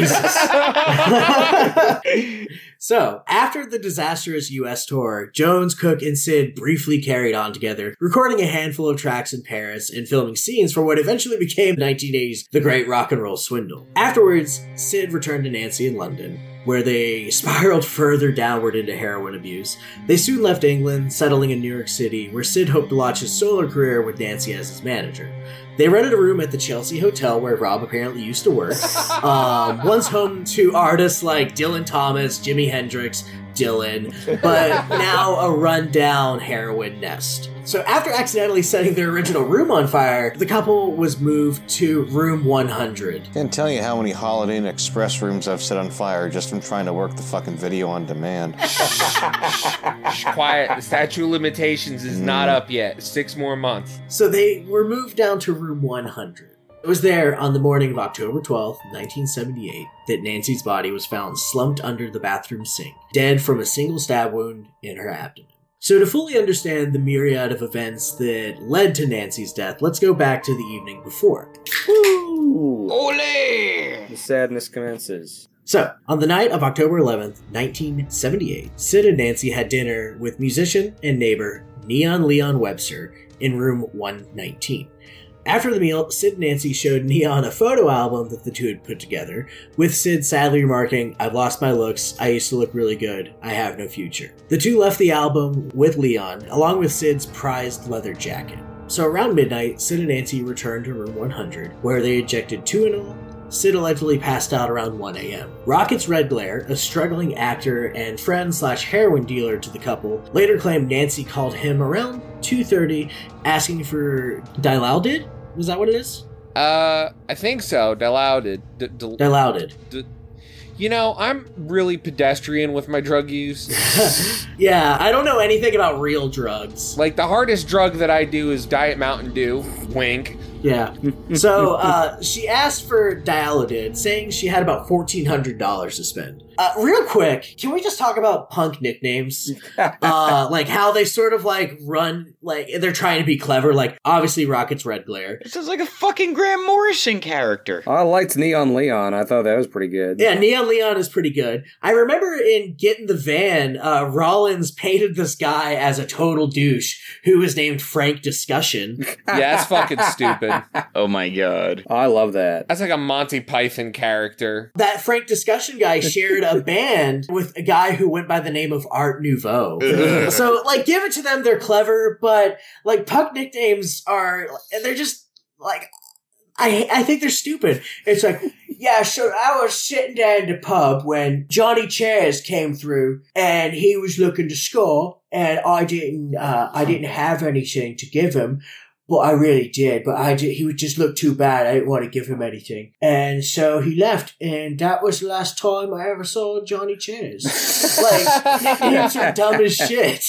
Speaker 7: So, after the disastrous U S tour, Jones, Cook, and Sid briefly carried on together, recording a handful of tracks in Paris and filming scenes for what eventually became nineteen eighties The Great Rock and Roll Swindle. Afterwards, Sid returned to Nancy in London. where they spiraled further downward into heroin abuse. They soon left England, settling in New York City, where Sid hoped to launch his solo career with Nancy as his manager. They rented a room at the Chelsea Hotel where Rob apparently used to work. Um, once home to artists like Dylan Thomas, Jimi Hendrix, Dylan, but now a rundown heroin nest. So after accidentally setting their original room on fire, the couple was moved to room one hundred.
Speaker 12: Can't tell you how many Holiday Inn Express rooms I've set on fire just from trying to work the fucking video on demand.
Speaker 5: Quiet. The statute of limitations is not up yet. Six more months.
Speaker 7: So they were moved down to room one hundred. It was there on the morning of October twelfth, nineteen seventy-eight, that Nancy's body was found slumped under the bathroom sink, dead from a single stab wound in her abdomen. So to fully understand the myriad of events that led to Nancy's death, let's go back to the evening before.
Speaker 9: Woo!
Speaker 8: Ole!
Speaker 9: The sadness commences.
Speaker 7: So, on the night of October eleventh, nineteen seventy-eight, Sid and Nancy had dinner with musician and neighbor Neon Leon Webster in room one nineteen. After the meal, Sid and Nancy showed Neon a photo album that the two had put together, with Sid sadly remarking, "I've lost my looks, I used to look really good, I have no future." The two left the album with Leon, along with Sid's prized leather jacket. So around midnight, Sid and Nancy returned to room one hundred, where they ejected Tuinal. Sid allegedly passed out around one a.m. Rockets Red Glare, a struggling actor and friend slash heroin dealer to the couple, later claimed Nancy called him around two thirty asking for Dilaudid? Was that what it is?
Speaker 5: Uh, I think so. Dilaudid. D- d-
Speaker 7: Dilaudid.
Speaker 5: D- you know, I'm really pedestrian with my drug use.
Speaker 7: Yeah, I don't know anything about real drugs.
Speaker 5: Like, the hardest drug that I do is Diet Mountain Dew. Wink.
Speaker 7: Yeah. So, uh, she asked for Dilaudid, saying she had about fourteen hundred dollars to spend. Uh, real quick, can we just talk about punk nicknames? uh, like how they sort of like run, like they're trying to be clever, like obviously Rockets Red Glare.
Speaker 8: It sounds like a fucking Graham Morrison character.
Speaker 9: I liked Neon Leon. I thought that was pretty good.
Speaker 7: Yeah, Neon Leon is pretty good. I remember in Get in the Van, uh, Rollins painted this guy as a total douche who was named Frank Discussion.
Speaker 5: Yeah, that's fucking stupid.
Speaker 8: Oh my god.
Speaker 9: I love that.
Speaker 5: That's like a Monty Python character.
Speaker 7: That Frank Discussion guy shared a band with a guy who went by the name of Art Nouveau. So, like, give it to them, they're clever, but, like, punk nicknames are, they're just, like, I I think they're stupid. It's like, yeah, so I was sitting down in the pub when Johnny Chairs came through, and he was looking to score, and I didn't, uh, I didn't have anything to give him. Well, I really did, but I did, he would just look too bad. I didn't want to give him anything. And so he left, and that was the last time I ever saw Johnny Chairs. Like, nicknames are dumb as shit.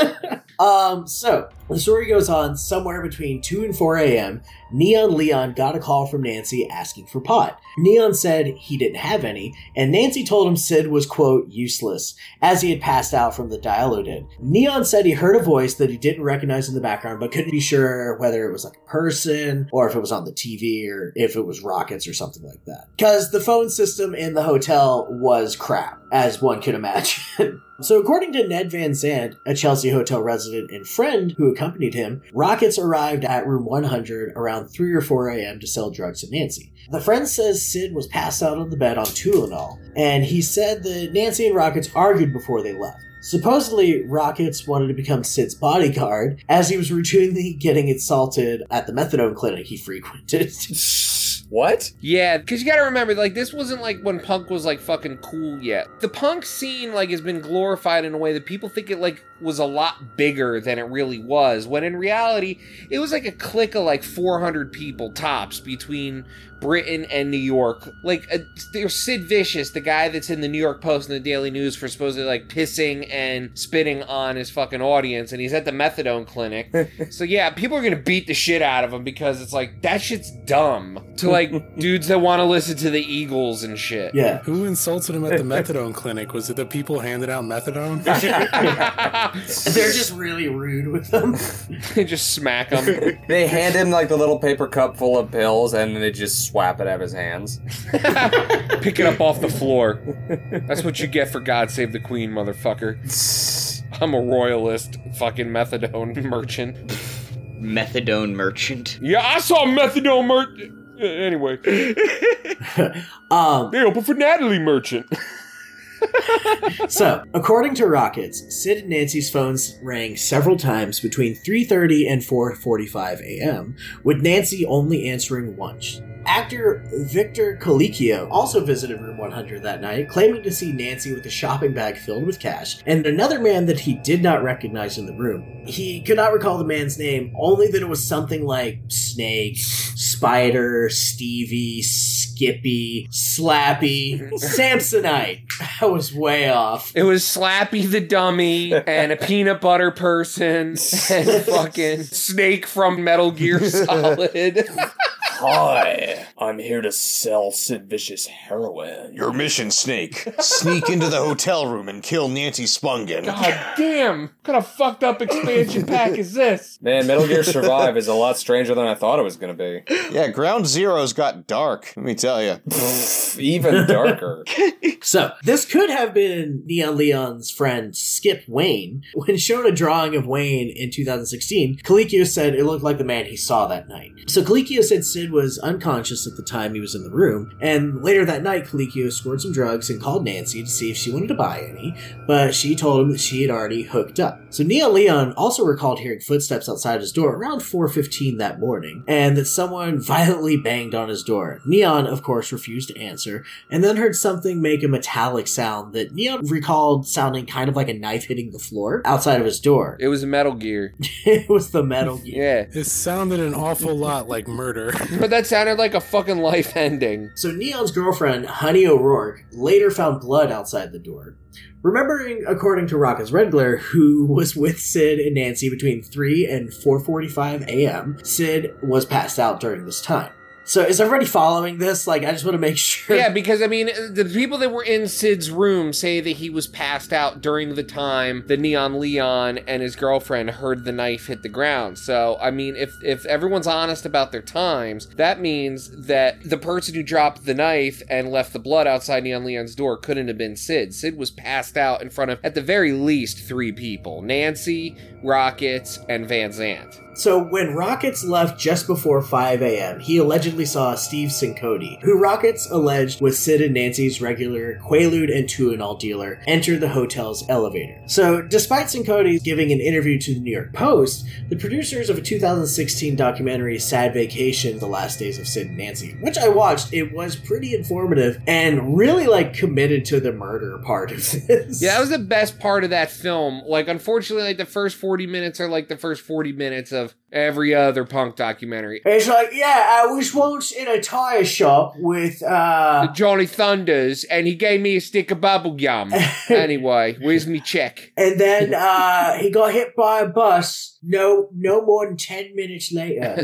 Speaker 7: um, so, the story goes on. Somewhere between two and four a.m., Neon Leon got a call from Nancy asking for pot. Neon said he didn't have any, and Nancy told him Sid was, quote, useless, as he had passed out from the Dilaudid. Neon said he heard a voice that he didn't recognize in the background, but couldn't be sure whether it was like a person, or if it was on the T V, or if it was Rockets or something like that. Because the phone system in the hotel was crap, as one could imagine. So according to Ned Van Zandt, a Chelsea hotel resident and friend who accompanied him, Rockets arrived at room one hundred around three or four a.m. to sell drugs to Nancy. The friend says Sid was passed out on the bed on Tulinol, and he said that Nancy and Rockets argued before they left. Supposedly, Rockets wanted to become Sid's bodyguard, as he was routinely getting assaulted at the methadone clinic he frequented.
Speaker 9: What?
Speaker 5: Yeah, because you gotta remember, like, this wasn't like when punk was like fucking cool yet. The punk scene, like, has been glorified in a way that people think it, like, was a lot bigger than it really was, when in reality, it was like a clique of like four hundred people tops between Britain and New York. Like, uh, there's Sid Vicious, the guy that's in the New York Post and the Daily News for supposedly, like, pissing and spitting on his fucking audience, and he's at the methadone clinic. So, yeah, people are gonna beat the shit out of him because it's like, that shit's dumb. To, like, dudes that want to listen to the Eagles and shit.
Speaker 7: Yeah.
Speaker 11: Who insulted him at the methadone clinic? Was it the people handing out methadone?
Speaker 7: They're just really rude with them.
Speaker 5: They just smack him.
Speaker 9: They hand him, like, the little paper cup full of pills, and then they just swap it out of his hands.
Speaker 5: Pick it up off the floor. That's what you get for God Save the Queen, motherfucker. I'm a royalist fucking methadone merchant.
Speaker 8: Methadone merchant?
Speaker 5: Yeah, I saw methadone merchant. Anyway.
Speaker 7: um,
Speaker 5: they open for Natalie Merchant.
Speaker 7: So, according to Rockets, Sid and Nancy's phones rang several times between three thirty and four forty-five a.m., with Nancy only answering once. Actor Victor Colicchio also visited room one hundred that night, claiming to see Nancy with a shopping bag filled with cash, and another man that he did not recognize in the room. He could not recall the man's name, only that it was something like Snake, Spider, Stevie, Skippy, Slappy, Samsonite. I was way off.
Speaker 5: It was Slappy the dummy, and a peanut butter person, and fucking Snake from Metal Gear Solid.
Speaker 16: Hi, I'm here to sell Sid Vicious heroin.
Speaker 12: Your mission, Snake. Sneak into the hotel room and kill Nancy Spungen.
Speaker 5: God damn! What kind of fucked up expansion pack is this?
Speaker 9: Man, Metal Gear Survive is a lot stranger than I thought it was going to be.
Speaker 12: Yeah, Ground Zero's got dark, let me tell you.
Speaker 9: Even darker.
Speaker 7: So, this could have been Neon Leon's friend Skip Wayne. When shown a drawing of Wayne in two thousand sixteen, Colicchio said it looked like the man he saw that night. So Colicchio said Sid was unconscious at the time he was in the room, and later that night Colicchio scored some drugs and called Nancy to see if she wanted to buy any, but she told him that she had already hooked up. So Neon Leon also recalled hearing footsteps outside his door around four fifteen that morning, and that someone violently banged on his door. Neon, of course, refused to answer, and then heard something make a metallic sound that Neon recalled sounding kind of like a knife hitting the floor outside of his door.
Speaker 5: It was Metal Gear.
Speaker 7: It was the Metal Gear.
Speaker 5: Yeah.
Speaker 11: It sounded an awful lot like murder.
Speaker 5: But that sounded like a fucking life ending.
Speaker 7: So Neon's girlfriend, Honey O'Rourke, later found blood outside the door. Remembering, according to Rockets Red Glare, who was with Sid and Nancy between three and four forty-five a.m., Sid was passed out during this time. So is everybody following this? Like, I just want to make sure.
Speaker 5: Yeah, because, I mean, the people that were in Sid's room say that he was passed out during the time that Neon Leon and his girlfriend heard the knife hit the ground. So, I mean, if, if everyone's honest about their times, that means that the person who dropped the knife and left the blood outside Neon Leon's door couldn't have been Sid. Sid was passed out in front of, at the very least, three people. Nancy, Rockets, and Van Zandt.
Speaker 7: So when Rockets left just before five a.m., he allegedly saw Steve Cincotti, who Rockets alleged was Sid and Nancy's regular Quaalude and Tuinol dealer, enter the hotel's elevator. So despite Cincotti giving an interview to the New York Post, the producers of a two thousand sixteen documentary, Sad Vacation, The Last Days of Sid and Nancy, which I watched, it was pretty informative and really, like, committed to the murder part of this.
Speaker 5: Yeah, that was the best part of that film. Like, unfortunately, like, the first forty minutes are like the first forty minutes of every other punk documentary.
Speaker 7: It's like, yeah, I was once in a tire shop with, uh...
Speaker 5: Johnny Thunders, and he gave me a stick of bubble gum. Anyway, where's me check?
Speaker 7: And then, uh, he got hit by a bus no no more than ten minutes later.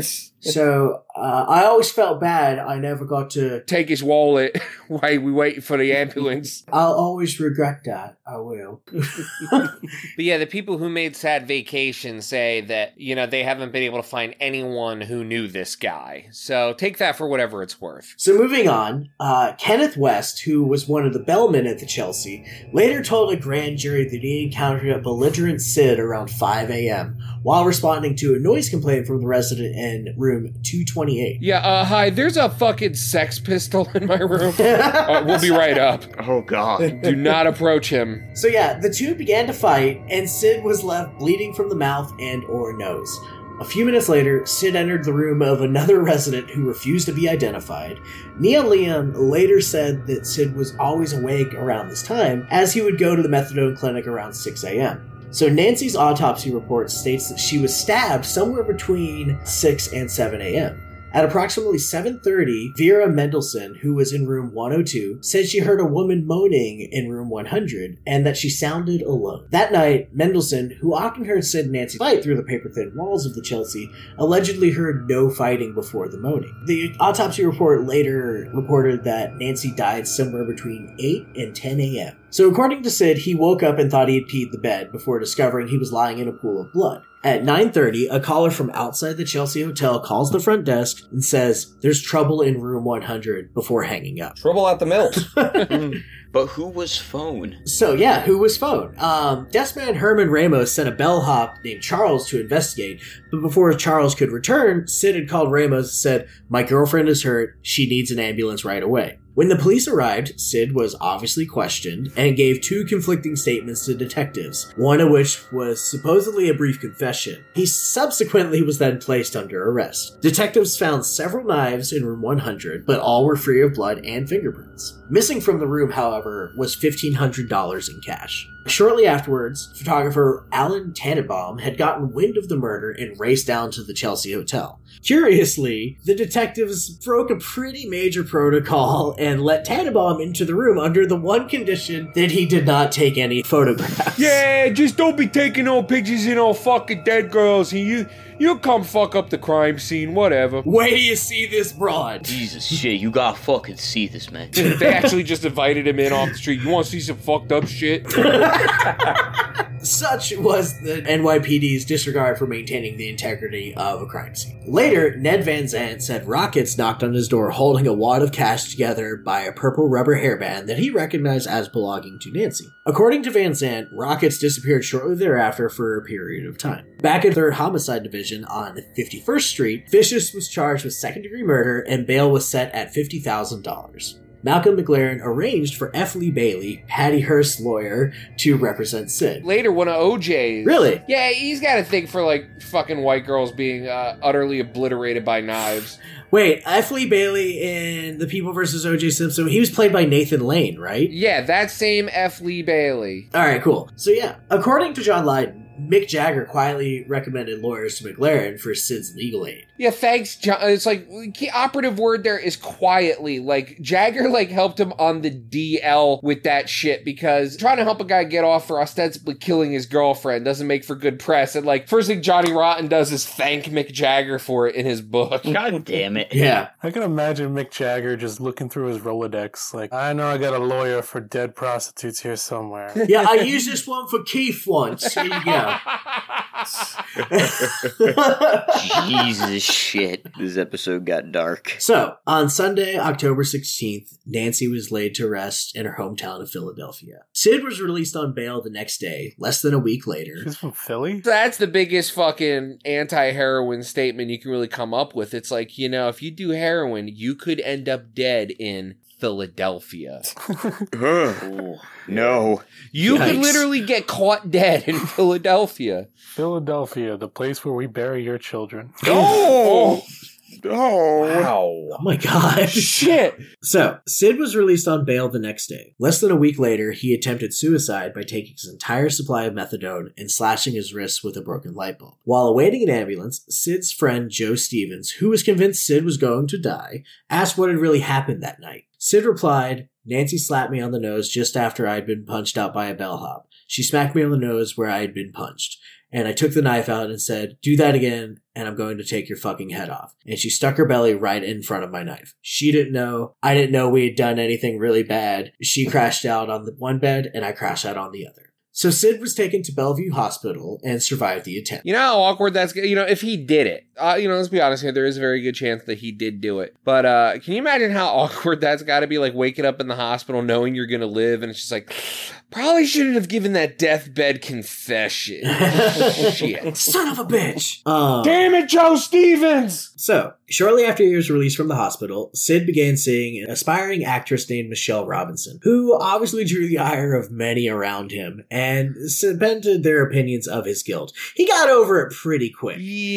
Speaker 7: So, uh, I always felt bad I never got to...
Speaker 5: Take his wallet while we waited for the ambulance.
Speaker 7: I'll always regret that. I will.
Speaker 5: But yeah, the people who made Sad Vacation say that, you know, they haven't been able to find anyone who knew this guy. So take that for whatever it's worth.
Speaker 7: So moving on, uh, Kenneth West, who was one of the bellmen at the Chelsea, later told a grand jury that he encountered a belligerent Sid around five a.m. while responding to a noise complaint from the resident in room two twenty-eight.
Speaker 5: Yeah, uh, hi, there's a fucking Sex Pistol in my room. uh, we'll be right up.
Speaker 8: Oh, God.
Speaker 5: Do not approach him.
Speaker 7: So yeah, the two began to fight, and Sid was left bleeding from the mouth and or nose. A few minutes later, Sid entered the room of another resident who refused to be identified. Neon Leon later said that Sid was always awake around this time, as he would go to the methadone clinic around six a.m. So Nancy's autopsy report states that she was stabbed somewhere between six and seven a.m. At approximately seven thirty, Vera Mendelsohn, who was in room one oh two, said she heard a woman moaning in room one hundred and that she sounded alone. That night, Mendelsohn, who often heard Sid and Nancy fight through the paper-thin walls of the Chelsea, allegedly heard no fighting before the moaning. The autopsy report later reported that Nancy died somewhere between eight and ten a.m. So according to Sid, he woke up and thought he had peed the bed before discovering he was lying in a pool of blood. At nine thirty, a caller from outside the Chelsea Hotel calls the front desk and says there's trouble in room one hundred before hanging up.
Speaker 9: Trouble at the mills.
Speaker 8: But who was phone?
Speaker 7: So yeah, who was phone? Um, Deskman Herman Ramos sent a bellhop named Charles to investigate, but before Charles could return, Sid had called Ramos and said, "My girlfriend is hurt. She needs an ambulance right away." When the police arrived, Sid was obviously questioned and gave two conflicting statements to detectives, one of which was supposedly a brief confession. He subsequently was then placed under arrest. Detectives found several knives in room one hundred, but all were free of blood and fingerprints. Missing from the room, however, was fifteen hundred dollars in cash. Shortly afterwards, photographer Alan Tannenbaum had gotten wind of the murder and raced down to the Chelsea Hotel. Curiously, the detectives broke a pretty major protocol and let Tannenbaum into the room under the one condition that he did not take any photographs.
Speaker 5: Yeah, just don't be taking no pictures of no fucking dead girls. And you, you come fuck up the crime scene, whatever.
Speaker 7: Wait till you see this broad.
Speaker 8: Jesus shit, you gotta fucking see this, man.
Speaker 5: They actually just invited him in off the street. You want to see some fucked up shit?
Speaker 7: Such was the N Y P D's disregard for maintaining the integrity of a crime scene. Later, Ned Van Zandt said Rockets knocked on his door holding a wad of cash together by a purple rubber hairband that he recognized as belonging to Nancy. According to Van Zandt, Rockets disappeared shortly thereafter for a period of time. Back at third Homicide Division on fifty-first Street, Vicious was charged with second-degree murder and bail was set at fifty thousand dollars. Malcolm McLaren arranged for F. Lee Bailey, Patty Hearst's lawyer, to represent Sid.
Speaker 5: Later, one of O J's.
Speaker 7: Really?
Speaker 5: Yeah, he's got a thing for, like, fucking white girls being uh, utterly obliterated by knives.
Speaker 7: Wait, F. Lee Bailey in The People versus O J. Simpson, he was played by Nathan Lane, right?
Speaker 5: Yeah, that same F. Lee Bailey.
Speaker 7: Alright, cool. So yeah, according to John Lydon, Mick Jagger quietly recommended lawyers to McLaren for Sid's legal aid.
Speaker 5: Yeah, thanks, John. It's like, key operative word there is quietly. Like, Jagger, like, helped him on the D L with that shit because trying to help a guy get off for ostensibly killing his girlfriend doesn't make for good press. And, like, first thing Johnny Rotten does is thank Mick Jagger for it in his book.
Speaker 8: God damn it.
Speaker 7: Yeah.
Speaker 11: I can imagine Mick Jagger just looking through his Rolodex like, I know I got a lawyer for dead prostitutes here somewhere.
Speaker 7: Yeah, I used this one for Keith once. Here you go.
Speaker 8: Jesus shit. This episode got dark.
Speaker 7: So, on Sunday, October sixteenth, Nancy was laid to rest in her hometown of Philadelphia. Sid was released on bail the next day, less than a week later.
Speaker 11: She's from Philly?
Speaker 5: That's the biggest fucking anti-heroin statement you can really come up with. It's like, you know, if you do heroin, you could end up dead in Philadelphia.
Speaker 8: Oh, no.
Speaker 5: You
Speaker 7: Yikes.
Speaker 5: could literally get caught dead in Philadelphia.
Speaker 11: Philadelphia, the place where we bury your children.
Speaker 8: Oh! Oh.
Speaker 16: Wow.
Speaker 7: Oh my god.
Speaker 5: Shit.
Speaker 7: So, Sid was released on bail the next day. Less than a week later, he attempted suicide by taking his entire supply of methadone and slashing his wrists with a broken light bulb. While awaiting an ambulance, Sid's friend Joe Stevens, who was convinced Sid was going to die, asked what had really happened that night. Sid replied, Nancy slapped me on the nose just after I had been punched out by a bellhop. She smacked me on the nose where I had been punched. And I took the knife out and said, do that again, and I'm going to take your fucking head off. And she stuck her belly right in front of my knife. She didn't know. I didn't know we had done anything really bad. She crashed out on the one bed, and I crashed out on the other. So Sid was taken to Bellevue Hospital and survived the attempt.
Speaker 5: You know how awkward that's, you know, if he did it, uh, you know, let's be honest here, there is a very good chance that he did do it. But uh, can you imagine how awkward that's got to be, like waking up in the hospital knowing you're going to live, and it's just like, probably shouldn't have given that deathbed confession. Shit.
Speaker 7: Son of a bitch! Um,
Speaker 5: Damn it, Joe Stevens!
Speaker 7: So, shortly after he was released from the hospital, Sid began seeing an aspiring actress named Michelle Robinson, who obviously drew the ire of many around him, and cemented their opinions of his guilt. He got over it pretty quick.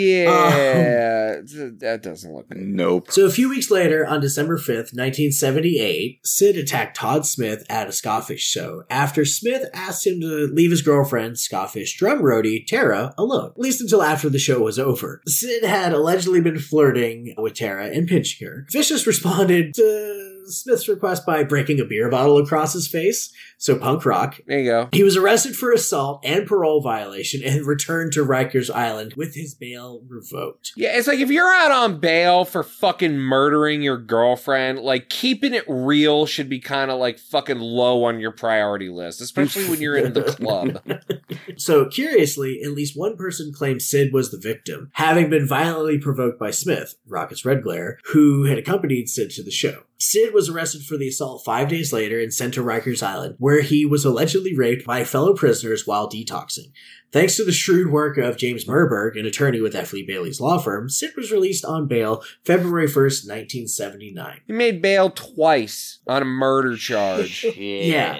Speaker 5: Yeah, um, that doesn't look good.
Speaker 8: Nope.
Speaker 7: So a few weeks later, on December fifth, nineteen seventy-eight, Sid attacked Todd Smith at a Ska-Fish show after Smith asked him to leave his girlfriend, Ska-Fish drum roadie Tara, alone, at least until after the show was over. Sid had allegedly been flirting with Tara and pinching her. Vicious responded to Smith's request by breaking a beer bottle across his face, so punk rock.
Speaker 5: There you go.
Speaker 7: He was arrested for assault and parole violation and returned to Rikers Island with his bail revoked.
Speaker 5: Yeah, it's like if you're out on bail for fucking murdering your girlfriend, like keeping it real should be kind of like fucking low on your priority list, especially when you're in the club.
Speaker 7: So, curiously, at least one person claimed Sid was the victim, having been violently provoked by Smith, Rocket's Red Glare, who had accompanied Sid to the show. Sid was arrested for the assault five days later and sent to Rikers Island, where he was allegedly raped by fellow prisoners while detoxing. Thanks to the shrewd work of James Merberg, an attorney with F. Lee Bailey's law firm, Sid was released on bail February first, nineteen seventy-nine.
Speaker 5: He made bail twice on a murder charge.
Speaker 7: Yeah.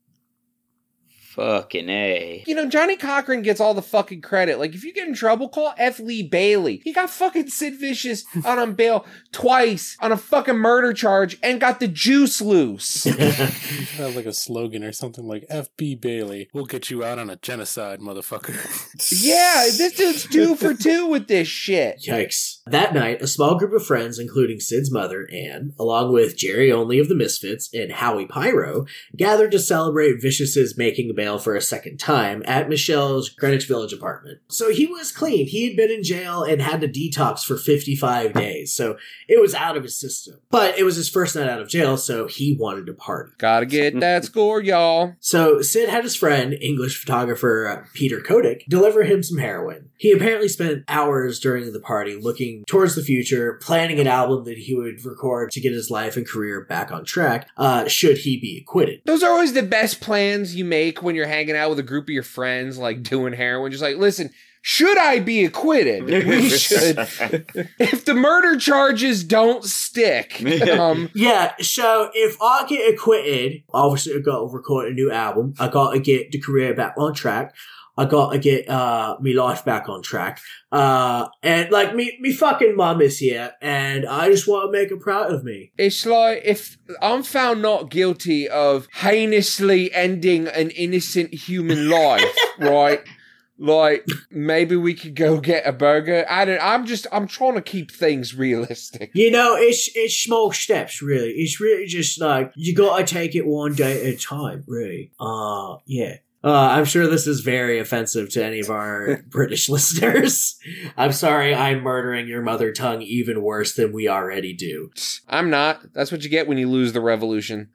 Speaker 8: Fucking A.
Speaker 5: You know, Johnny Cochran gets all the fucking credit. Like, if you get in trouble, call F. Lee Bailey. He got fucking Sid Vicious out on bail twice on a fucking murder charge and got the juice loose.
Speaker 11: Have like a slogan or something like F B Bailey, we'll get you out on a genocide, motherfucker.
Speaker 5: Yeah, this dude's two for two with this shit.
Speaker 7: Yikes. That night, a small group of friends, including Sid's mother, Anne, along with Jerry Only of the Misfits and Howie Pyro, gathered to celebrate Vicious's making bail for a second time at Michelle's Greenwich Village apartment. So he was clean. He had been in jail and had to detox for fifty-five days, so it was out of his system. But it was his first night out of jail, so he wanted to party.
Speaker 5: Gotta get that score, y'all.
Speaker 7: So Sid had his friend, English photographer uh, Peter Kotick, deliver him some heroin. He apparently spent hours during the party looking towards the future, planning an album that he would record to get his life and career back on track, uh, should he be acquitted.
Speaker 5: Those are always the best plans you make when you're hanging out with a group of your friends, like doing heroin. Just like, listen, should I be acquitted? We should. If the murder charges don't stick. Um,
Speaker 7: yeah, so if I get acquitted, obviously I got to record a new album. I got to get the career back on track. I got to get uh, me life back on track. Uh, and like me, me fucking mum is here and I just want to make her proud of me.
Speaker 5: It's like if I'm found not guilty of heinously ending an innocent human life, right? Like, maybe we could go get a burger. I don't, I'm just, I'm trying to keep things realistic.
Speaker 7: You know, it's it's small steps, really. It's really just like, you gotta take it one day at a time, really. Uh, yeah. Uh, I'm sure this is very offensive to any of our British listeners. I'm sorry I'm murdering your mother tongue even worse than we already do.
Speaker 5: I'm not. That's what you get when you lose the revolution.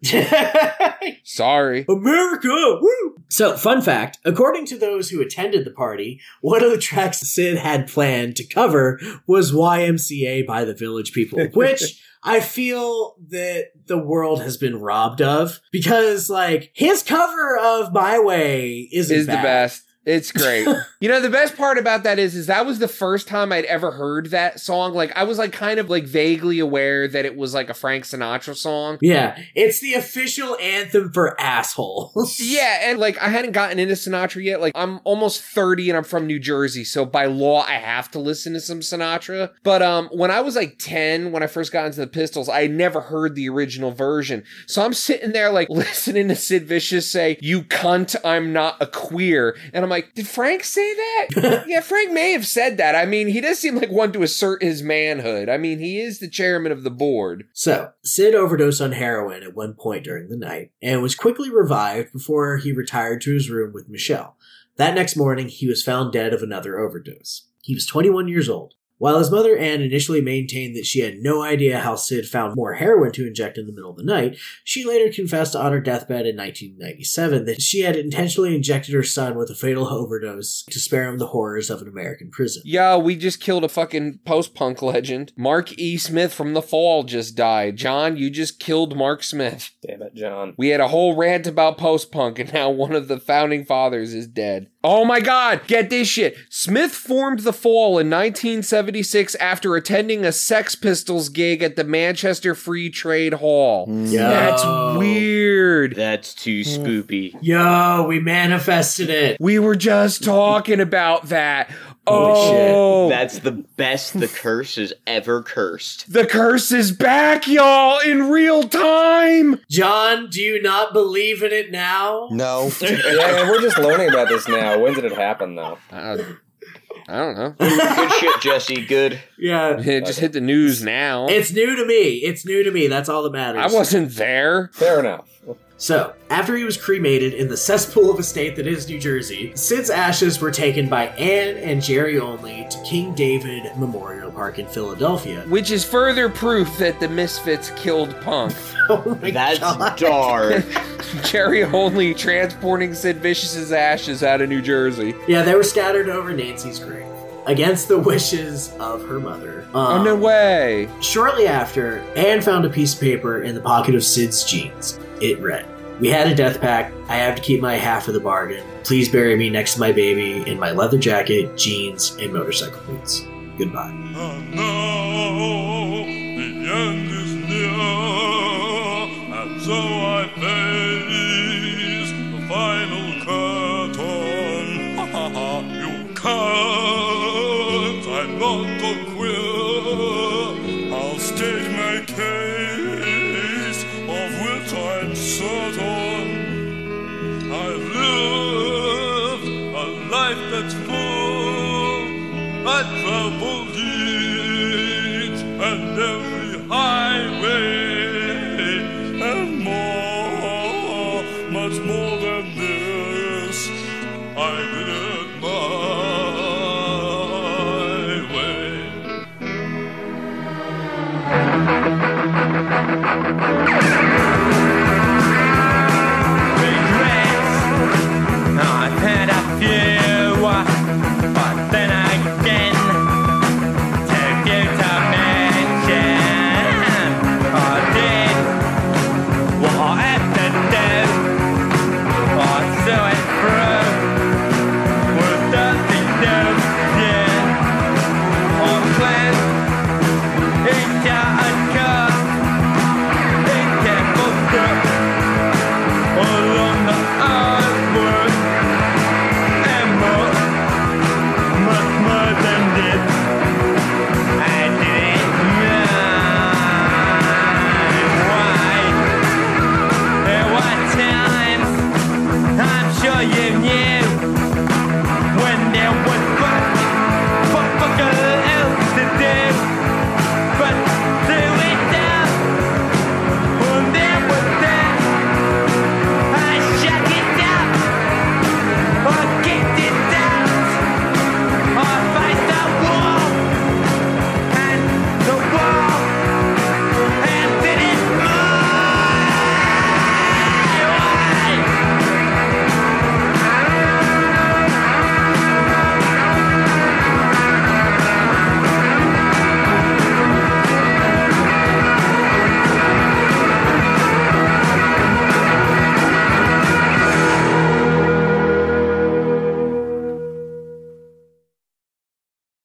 Speaker 5: Sorry.
Speaker 7: America! Woo! So, fun fact, according to those who attended the party, one of the tracks Sid had planned to cover was Y M C A by the Village People, which I feel that the world has been robbed of, because, like, his cover of My Way isn't
Speaker 5: is
Speaker 7: bad.
Speaker 5: the best. It's great. You know, the best part about that is, is that was the first time I'd ever heard that song. Like, I was, like, kind of, like, vaguely aware that it was, like, a Frank Sinatra song.
Speaker 7: Yeah, it's the official anthem for assholes.
Speaker 5: Yeah, and, like, I hadn't gotten into Sinatra yet. Like, I'm almost thirty and I'm from New Jersey, so by law, I have to listen to some Sinatra. But, um, when I was, like, ten, when I first got into the Pistols, I had never heard the original version. So I'm sitting there, like, listening to Sid Vicious say, "You cunt, I'm not a queer." And I'm like, did Frank say that? Yeah, Frank may have said that. I mean, he does seem like one to assert his manhood. I mean, he is the chairman of the board.
Speaker 7: So, Sid overdosed on heroin at one point during the night and was quickly revived before he retired to his room with Michelle. That next morning, he was found dead of another overdose. He was twenty-one years old. While his mother, Anne, initially maintained that she had no idea how Sid found more heroin to inject in the middle of the night, she later confessed on her deathbed in nineteen ninety-seven that she had intentionally injected her son with a fatal overdose to spare him the horrors of an American prison.
Speaker 5: Yo, we just killed a fucking post-punk legend. Mark E. Smith from The Fall just died. John, you just killed Mark Smith.
Speaker 9: Damn it, John.
Speaker 5: We had a whole rant about post-punk, and now one of the founding fathers is dead. Oh my god, get this shit. Smith formed The Fall in nineteen seventy-six after attending a Sex Pistols gig at the Manchester Free Trade Hall.
Speaker 7: Yo.
Speaker 5: That's weird.
Speaker 8: That's too spoopy.
Speaker 7: Yo, we manifested it.
Speaker 5: We were just talking about that.
Speaker 8: Holy
Speaker 5: Oh,
Speaker 8: shit. That's the best the curse has ever cursed.
Speaker 5: The curse is back, y'all, in real time.
Speaker 7: John, do you not believe in it now?
Speaker 12: No.
Speaker 9: Yeah, we're just learning about this now. When did it happen, though?
Speaker 5: Uh, I don't know.
Speaker 8: Good shit, Jesse. Good.
Speaker 7: Yeah.
Speaker 5: It just hit the news now.
Speaker 7: It's new to me. It's new to me. That's all that matters.
Speaker 5: I wasn't there.
Speaker 9: Fair enough.
Speaker 7: So, after he was cremated in the cesspool of a state that is New Jersey, Sid's ashes were taken by Anne and Jerry Only to King David Memorial Park in Philadelphia.
Speaker 5: Which is further proof that the Misfits killed Punk.
Speaker 7: Oh my
Speaker 8: That's
Speaker 7: god.
Speaker 8: dark.
Speaker 5: Jerry Only transporting Sid Vicious's ashes out of New Jersey.
Speaker 7: Yeah, they were scattered over Nancy's grave. against the wishes of her mother. Um,
Speaker 5: oh, no way.
Speaker 7: Shortly after, Anne found a piece of paper in the pocket of Sid's jeans. It read, "We had a death pact. I have to keep my half of the bargain. Please bury me next to my baby in my leather jacket, jeans, and motorcycle boots. Goodbye."
Speaker 17: And now the end is near, and so I face the final curtain. Ha ha ha, you can't, I'm not a queer. I'll state my case, of which I'm certain. I've lived a life that's full. I traveled each and every highway